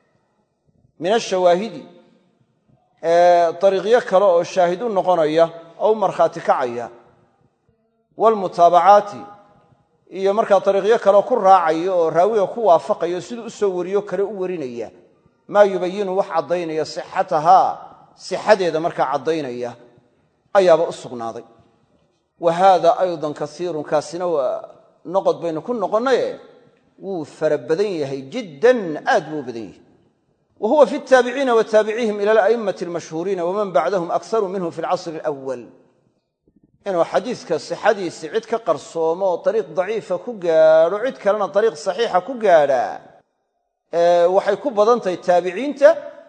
min ashawaahidi dariiqyo kale oo shaahid u noqonaya oo u markhaati kacaya waalmutaabacaati iyo markaa dariiqyo kaleoo ku raacaya oo raawiga ku waafaqayo siduu u soo wariyo kale u warinaya maa yubayinu wax caddaynaya sixatahaa sixadeeda markaa caddaynaya ayaaba u sugnaaday wa haada aydan kasiirun kaasina waa noqod baynu ku noqonnaye wuu fara badan yahay jiddan aad buu u badan yahay wa huwa fi taabiciina wa taabicihim ila ala'immati almashhuuriina waman bacdahum akharu minhu fi alcasri alawal inuu xadiiska sixadiisi cid ka qarsoomo oo dariiq daciifa ku gaadho cid kalena dariiq saxiixa ku gaadhaa waxay ku badan tahay taabiciinta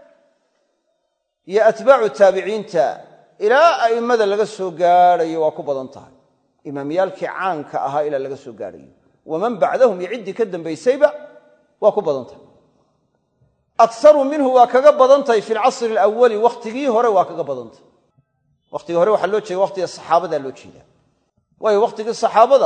iyo atbaacu taabiciinta ilaa a'immada laga soo gaadhayo waa ku badan tahay imaamyaalkii caanka ahaa ilaa laga soo gaadhayo waman bacdahum iyo ciddii ka dambaysayba waa ku badan tahay akharu minhu waa kaga badan tahay fi alcasri alawali wakhtigii hore waa kaga badan tahay wakhtigii hore waxaa loo jeeda wakhtiga saxaabadaa loo jeedaa waayo wakhtigii saxaabada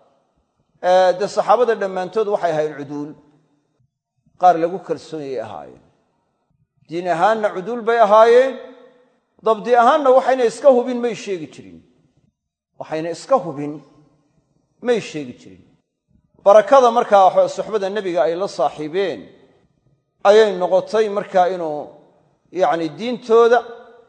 dee saxaabada dhammaantood waxay ahaayeen cuduul qaar lagu kalsoonyay ahaayeen diin ahaanna cuduul bay ahaayeen dabdi ahaanna waxayna iska hubin may sheegi jirin waxayna iska hubin may sheegi jirin barakada markaa suxbada nebiga ay la saaxiibeen ayay noqotay markaa inuu yacni diintooda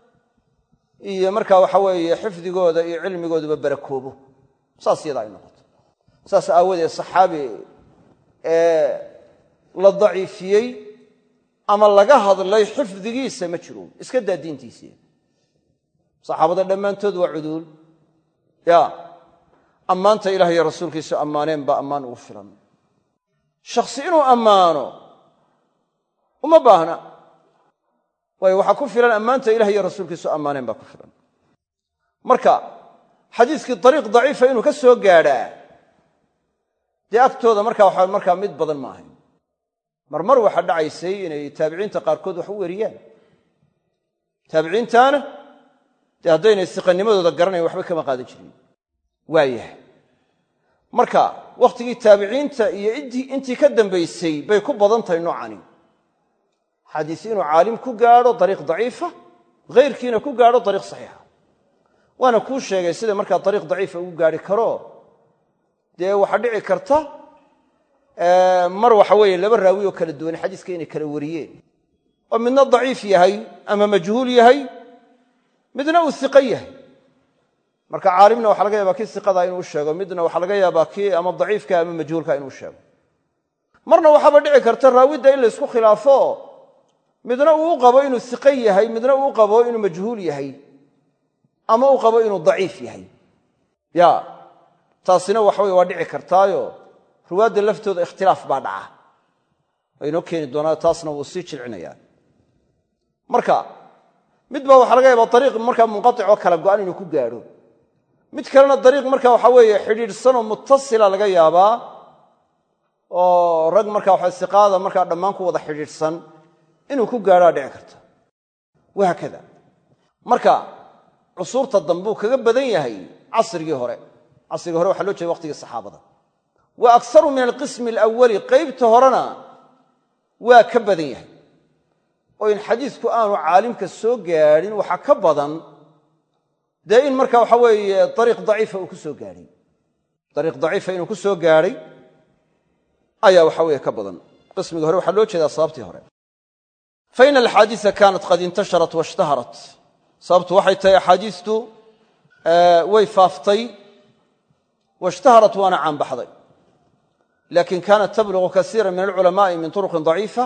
iyo markaa waxa weeye xifdigooda iyo cilmigooduba barakoobo saas yadaa ay noqotay saas aawadeed saxaabi ee la daciifiyey ama laga hadlay xifdigiisa ma jiro iska daa diintiisii saxaabada dhammaantood waa cuduul ya ammaanta ilaah iyo rasuulkiisu ammaaneen baa ammaan ugu filan shakhsi inuu ammaano uma baahna waayo waxaa ku filan ammaanta ilah iyo rasuulkiisu ammaaneen baa ku filan marka xadiiskii dariiq daciifa inuu ka soo gaadhaa dee agtooda markaa waxa markaa mid badan ma ahayn marmar waxaa dhacaysay inay taabiciinta qaarkood wax u weriyaan taabiciintaana dee haddaynay siqanimadooda garanayn waxba kama qaadan jirin waayahay marka waqtigii taabiciinta iyo intii ka dambaysay bay ku badan tahay noocani xadiis inuu caalim ku gaadho dariiq daciifa ghayrkiina ku gaadho dariiq saxiixa waana kuu sheegay sida markaa dariiq daciifa ugu gaadhi karo dee waxaa dhici karta mar waxa weeye laba raawi oo kala duwan xadiiska inay kala wariyeen oo midna daciif yahay ama majhuul yahay midna uu siqa yahay marka caalimna waxa laga yaabaa kii siqada inuu sheego midna waxa laga yaabaa kii ama daciifka ama majhuulka inuu sheego marna waxaba dhici karta raawida in la isku khilaafo midna uu qabo inuu siqa yahay midna uu qabo inuu majhuul yahay ama uu qabo inuu daciif yahay ya taasina waxa weeye waa dhici kartaayo ruwaadda laftooda ikhtilaaf baa dhaca waynoo keeni doonaa taasna wuu sii jilcinayaa marka mid baa waxa laga yaabaa dariiq markaa munqatic oo kala go'an inuu ku gaadho mid kalena dariiq marka waxa weeye xidhiidhsan oo muttasila laga yaabaa oo rag markaa waxa siqaada markaa dhammaan ku wada xidhiidhsan inuu ku gaadhaa dhici karta wahaakada marka cusuurta dambuu kaga badan yahay casrigii hore casrigii hore waxaa loo jeeda waqtigii saxaabada wa aksaru min alqismi alawali qaybta horena waa ka badan yahay oo in xadiisku aanu caalimka soo gaadhin waxaa ka badan dee in marka waxa weeye dariiq daciifa uu ku soo gaadhay dariiq daciifa inuu ku soo gaadhay ayaa waxa weeye ka badan qismiga hore waxaa loo jeedaa sababtii hore fa ina alxaadiisa kaanat qad intasharat waishtaharat sababtu waxay tahay axaadiistu way faaftay waishtaharat waana caanbaxday laakin kaanat tablugu kasiira min alculamaa'i min turuqin daciifa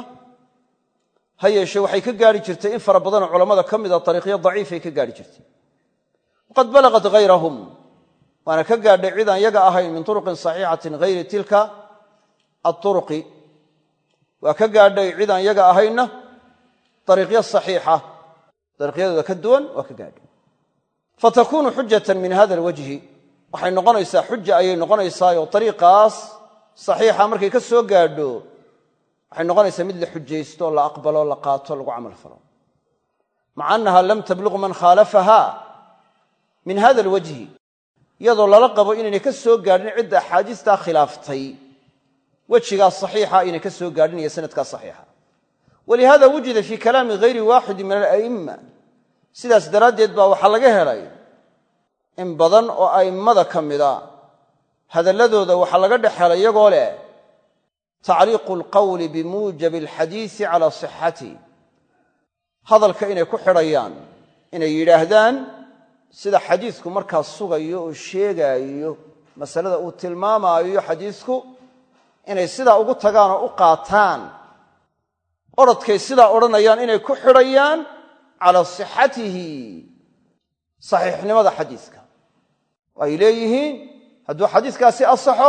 ha yeeshee waxay ka gaadhi jirtay in fara badanoo culammada ka mida dariiqyo daciifay ka gaadhi jirtay waqad balagat hayrahum waana ka gaadhay cid aan yaga ahayn min turuqin saxiixatin hayri tilka aturuqi waa ka gaadhay cid aan yaga ahaynna dariiqyo saxiixa dariiqyadooda ka duwan waa ka gaadhay fatakunu xujatan min hada alwajhi waxay noqonaysaa xuja ayay noqonaysaayoo dariiqaas saxiixa markay ka soo gaadho waxay noqonaysaa mid la xujaysto la aqbalo la qaato lagu camal falo maca annaha lam tablug man khaalafaha min hada alwajhi iyadoo lala qabo inaynay ka soo gaadhin cidda axaadiistaa khilaaftay wejigaas saxiixa aynay ka soo gaadhin iyo sanadkaas saxiixa walihada wujida fii kalaami hayri waaxidi min ala'imma sidaas daraaddeed baa waxaa laga helay in badan oo a'immada ka mida hadalladooda waxaa laga dhex helay iyagoo leh tacliiqu alqawli bimuujabi alxadiisi calaa sixati hadalka inay ku xidhayaan inay yidhaahdaan sida xadiisku markaa sugayo oo sheegaayo masalada uu tilmaamaayo xadiisku inay sidaa ugu tagaan oo u qaataan orodkay sidaa odhanayaan inay ku xidhayaan calaa sixatihi saxiixnimada xadiiska ay leeyihiin hadduu xadiiskaasi asaxo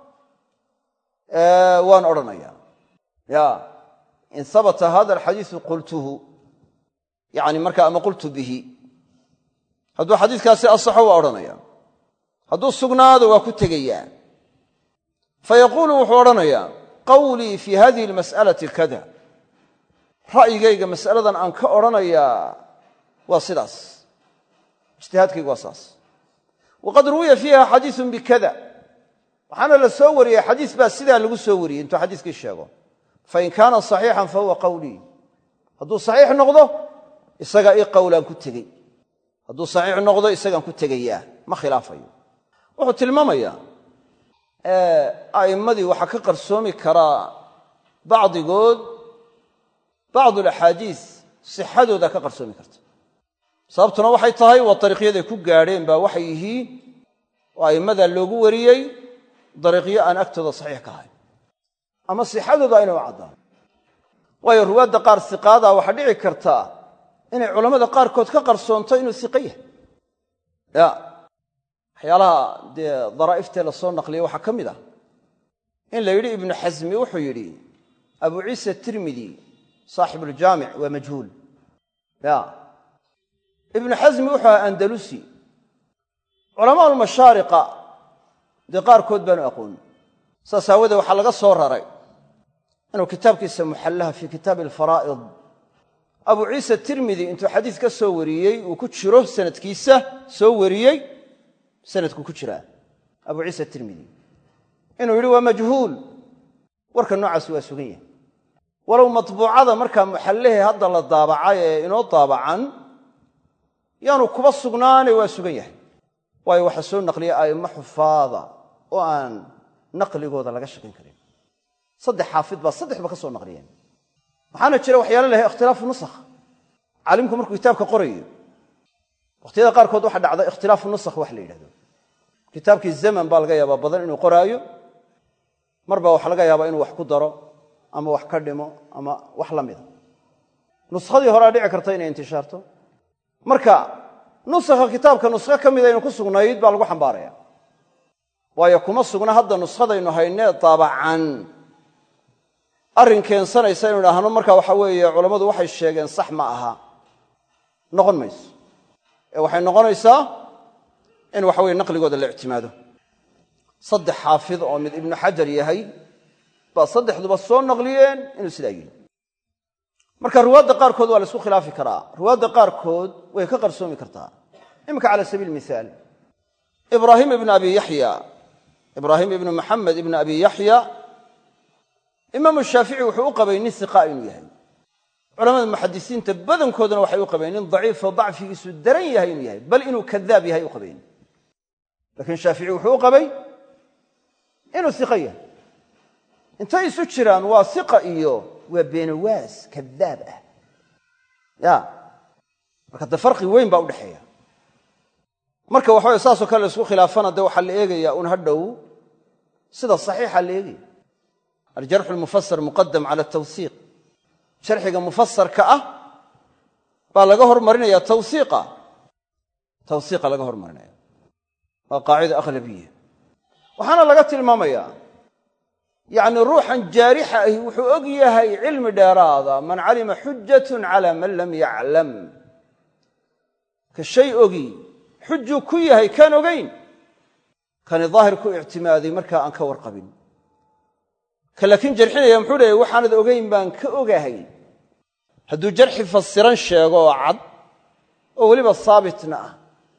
waan odhanayaa ya in habata hada alxadiisu qultuhu yani markaa ama qultu bihi hadduu xadiiskaasi asaxo waa odhanaya hadduu sugnaado waa ku tegayaa fayaquulu wuxuu odhanayaa qawlii fii hadihi almas'alati kada ra'yigayga mas'aladan aan ka odhanayaa waa sidaas ijtihaadkaygu waa saas waqad ruwiya fiiha xadiisun bikada waxaana la soo wariyey xadiis baa sidaa lagu soo wariyey intuu xadiiskii sheego fain kaana saxiixan fahuwa qawlii hadduu saxiix noqdo isagaa ii qowlaan ku tegey hadduu saxiix noqdo isagaan ku tegayaa ma khilaafayo wuxuu tilmaamayaa a'immadii waxaa ka qarsoomi karaa bacdigood bacdulaxaadiis sixadooda ka qarsoomi karta sababtuna waxay tahay waa dariiqyaday ku gaadheen baa waxay yihiin oo a'immadaa loogu wariyey dariiqyo aan agtooda saxiix ka ahayn ama sixadooda ayna u caddaan waayo ruwaadda qaar siqaada waxaa dhici kartaa inay culammada qaarkood ka qarsoonto inuu siqo yahay ya waxyaalaha dee daraa'iftae la soo naqliyey waxaa ka mid ah in la yidhi ibnu xasmi wuxuu yidhi abu ciisa tirmidi saaxibuuljaamic waa majhuul ya ibnu xasmi wuxuu ahaa andalusi culamaa almashaariqa dee qaarkood baanu aqoon saas aawadee waxaa laga soo raray inuu kitaabkiisa muxallaha fii kitaabi alfaraa'id abu ciisa tirmidi intuu xadiis ka soo wariyey uu ku jiro sanadkiisa soo wariyey sanadku ku jiraa abu ciisa tirmidi inuu yidhi waa majhuul warka noocaasi waa sugan yahay walow matbuucada markaa muxallahee hadda la daabacay ee inoo daabacan yaanu kuba sugnaanay waa sugan yahay waayo waxaa soo naqliyay a'immo xufaada oo aan naqligooda laga shaqayn karin saddex xaafid baa saddexba ka soo naqliyeen waxaana jira waxyaalo lahay ikhtilaafu nusakh caalimku markuu kitaabka qorayo waqtiyada qaarkood waxaa dhacda ikhtilaafu nusakh wax la yidhahdo kitaabkii zaman baa laga yaabaa badan inuu qoraayo marbaa waxa laga yaabaa inuu wax ku daro ama wax ka dhimo ama wax la mida nuskadii horaa dhici karta inay intishaarto marka nusakha kitaabka nuskho ka mida inu ku sugnayd baa lagu xambaaraya waayo kuma sugna hadda nuskadaynu haynee daabacan arrin keensanaysa inu idhaahno marka waxa weeye culammadu waxay sheegeen sax ma aha noqon mayso ee waxay noqonaysaa in waxa weye naqligooda la ictimaado saddex xaafid oo mid ibnu xajar yahay baa saddexduba soo naqliyeen inuu sidaa yidhi marka riwaadda qaarkood waa la isku khilaafi karaa riwaadda qaarkood way ka qarsoomi kartaa iminka cala sabiil mihaal ibraahim ibnu abi yaxya ibraahim ibnu maxamed ibnu abi yaxya imaamu shaafici wuxuu u qabay nin hiqa inuu yahay culamada muxadisiinta badankooduna waxay u qabeen nin daciifo dacfigiisu daran yahay inuu yahay bal inuu kadaab yahay u qabeen laakiin shaafici wuxuu u qabay inuu hiqa yahay intay isu jiraan waa hiqa iyo waa beenawaas kadaab ah ya marka de farqi weyn baa udhexeeya marka waxa weye saasoo kale la isku khilaafana dee waxaa la eegayaa un hadhow sida saxiixa la eegaya aljarxu lmufasar muqadam cala tawsiiq sharxiga mufasarka ah baa laga hormarinaya tawsiiqa tawsiiqa laga hormarinaya waa qaacida aghlabiya waxaana laga tilmaamayaa yacni ruuxan jaarixa ahi wuxuu og yahay cilmi dheeraada man calima xujatun cala man lam yaclam ka shay ogi xujuu ku yahay kaan ogayn kani daahir ku ictimaaday markaa aan ka warqabin ka laakiin jarxinaya muxuu leeyahy waxaanad ogayn baan ka ogahay hadduu jarxi fasiran sheego oo cad oo weliba saabitna ah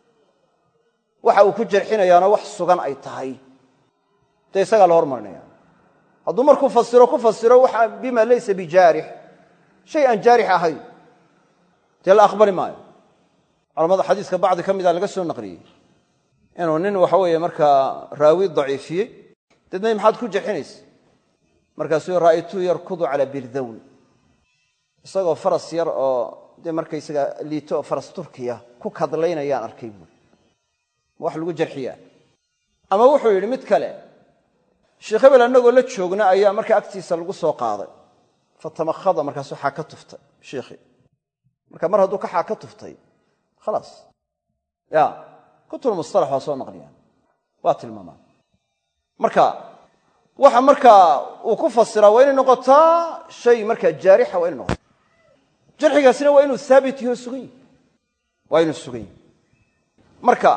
waxa uu ku jarxinayaana wax sugan ay tahay dee isagaa la hormarinaya hadduu markuu fasiro ku fasiro waxa bima laysa bijaarix shay aan jaarix ahayn dee la aqbali maayo culamada xadiiska bacdi ka mida laga soo naqliyey inuu nin waxa weeye markaa raawi daciifiyey deedna maxaad ku jarxinaysa markaasuu ra'aytuu yarkudu calaa birdawn isagoo faras yar oo dee markaysaga liito oo faras turkiya ku kadlaynayaan arkay buuri wax lagu jarxiyaa ama wuxuu yidhi mid kale sheekh hebel annagoo la joogna ayaa markaa agtiisa lagu soo qaaday fatamakhada markaasuu xaa ka tuftay sheekhii marka mar hadduu ka xaa ka tuftay khalaas ya kutubulmustalax waa soo naqliyaan waa tilmaamaan marka waxa markaa uu ku fasiraa waa inay noqotaa shay markaa jaarixa waa inay noqotaa jarxigaasina waa inuu haabit yaho sugan yahi waa inuu sugan yahi marka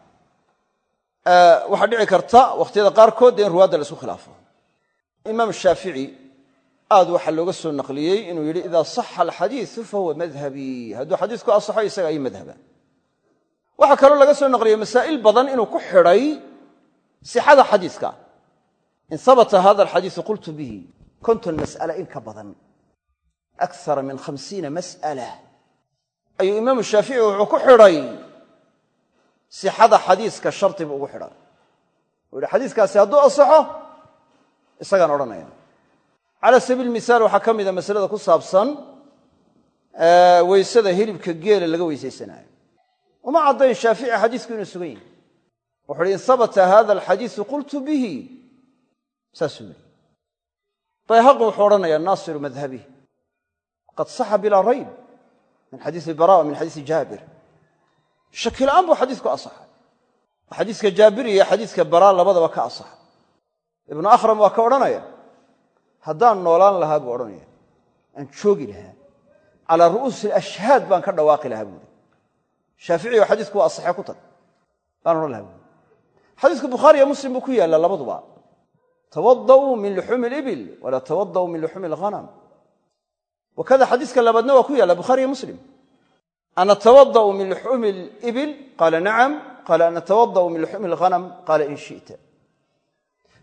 waxaa dhici karta wakhtiyada qaarkood dee in ruwaadda la isku khilaafo imaam shaafici aad waxaa looga soo naqliyey inuu yidhi idaa saxa alxadiidu fahuwa madhabii hadduu xadiisku asaxo isaga ay madhaba waxaa kaloo laga soo naqliyey masaa'il badan inuu ku xidhay sixada xadiiska in habata hada alxadiisu qultu bihi konton mas'ala in ka badan akara min khamsiina mas'ala ayuu imaamu shaafici wuxuu ku xidhay sixada xadiiska shardi buu ugu xidhay uu yidhi xadiiskaasi hadduu asaxo isagaan odhanaya cala sabiil misaal waxaa ka mida masalada ku saabsan weysada hilibka geela laga weysaysanaayo uma caddayn shaafici xadiisku inuu sugan yahay wuxuu uhi in habata hada alxadiisu qultu bihi saasuu yidhi bayhaqi wuxuu odhanayaa naasiru madhabih qad saxa bilaa rayb min xadiisi bara wa min xadiisi jaabir shaki la'aan buu xadiisku asaxay xadiiska jaabir iyo xadiiska bara labadaba ka asaxa ibnu akhram waa ka odhanaya haddaan noolaan lahaa buu odhanaya aan joogi lahaa calaa ru'uusi alashhaad baan ka dhawaaqi lahaa buuri shaafici oo xadiisku waa asaxee ku tag baan odhan lahaa buuri xadiisku bukhaariyo muslim buu ku yaallaa labaduba tawada'uu min luxuumi alibil walaa tawada'uu min luxuumi alghanam wakada xadiiska labaadna waa ku yaalla bukhaariyo muslim an atawada'u min luxuumi alibil qaala nacam qaala an atawada'u min luxuumi alghanam qaala in shi'ta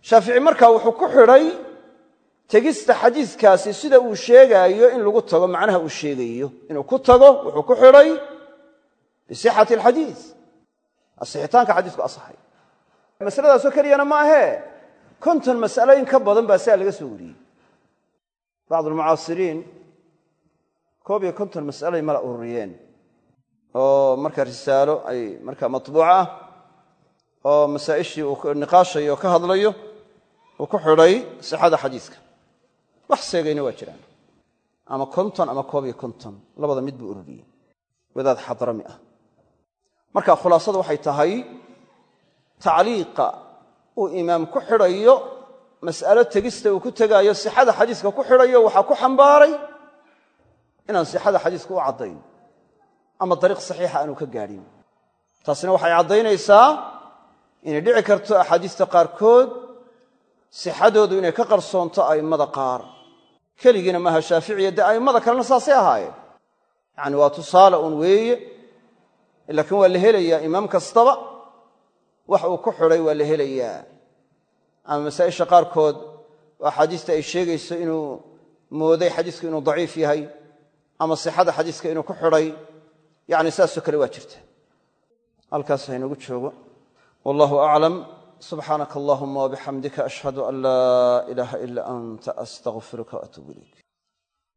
shaafici markaa wuxuu ku xidhay tegista xadiiskaasi sida uu sheegaayo in lagu tago macnaha uu sheegayo inuu ku tago wuxuu ku xidhay bisixati alxadiis asixitaanka xadiisku asaxay masaladaasoo keliyana ma ahee konton mas'alo in ka badan baa sidaa laga soo wariyey bacdu almucaasiriin koob iyo konton mas'aloay mala ururiyeen oo markaa risaalo ay markaa matbuuca ah oo masaa'ishii uu niqaashayo oo ka hadlayo uu ku xidhay sixada xadiiska wax seegayna waa jiraan ama konton ama koob iyo konton labada mid buu ururiyey wadaad xadrami ah marka khulaasadu waxay tahay tacliiqa uu imaam ku xidhayo mas'alo tegista uu ku tegaayo sixada xadiiska ku xidhayo waxaa ku xambaaray inaan sixada xadiiska u caddayn ama dariiq saxiixa aanu ka gaadhin taasina waxay caddaynaysaa inay dhici karto axaadiista qaarkood sixadoodu inay ka qarsoonto a'immada qaar keligiina maaha shaaficiya dee a'immada kalena saasay ahaayeen yacni waa tusaale uun weeye laakiin waa la helayaa imaam kastaba wax uu ku xidhay waa la helayaa ama masaa'isha qaarkood oo axaadiista ay sheegayso inuu mooday xadiisku inuu daciif yahay ama sixada xadiiska inuu ku xidhay yacni saasoo kale waa jirta halkaas haynagu joogo wallahu aclam subxaanaka allahuma wabixamdika ashhadu an laa ilaaha ila anta astaqfiruka waatuubu ilayk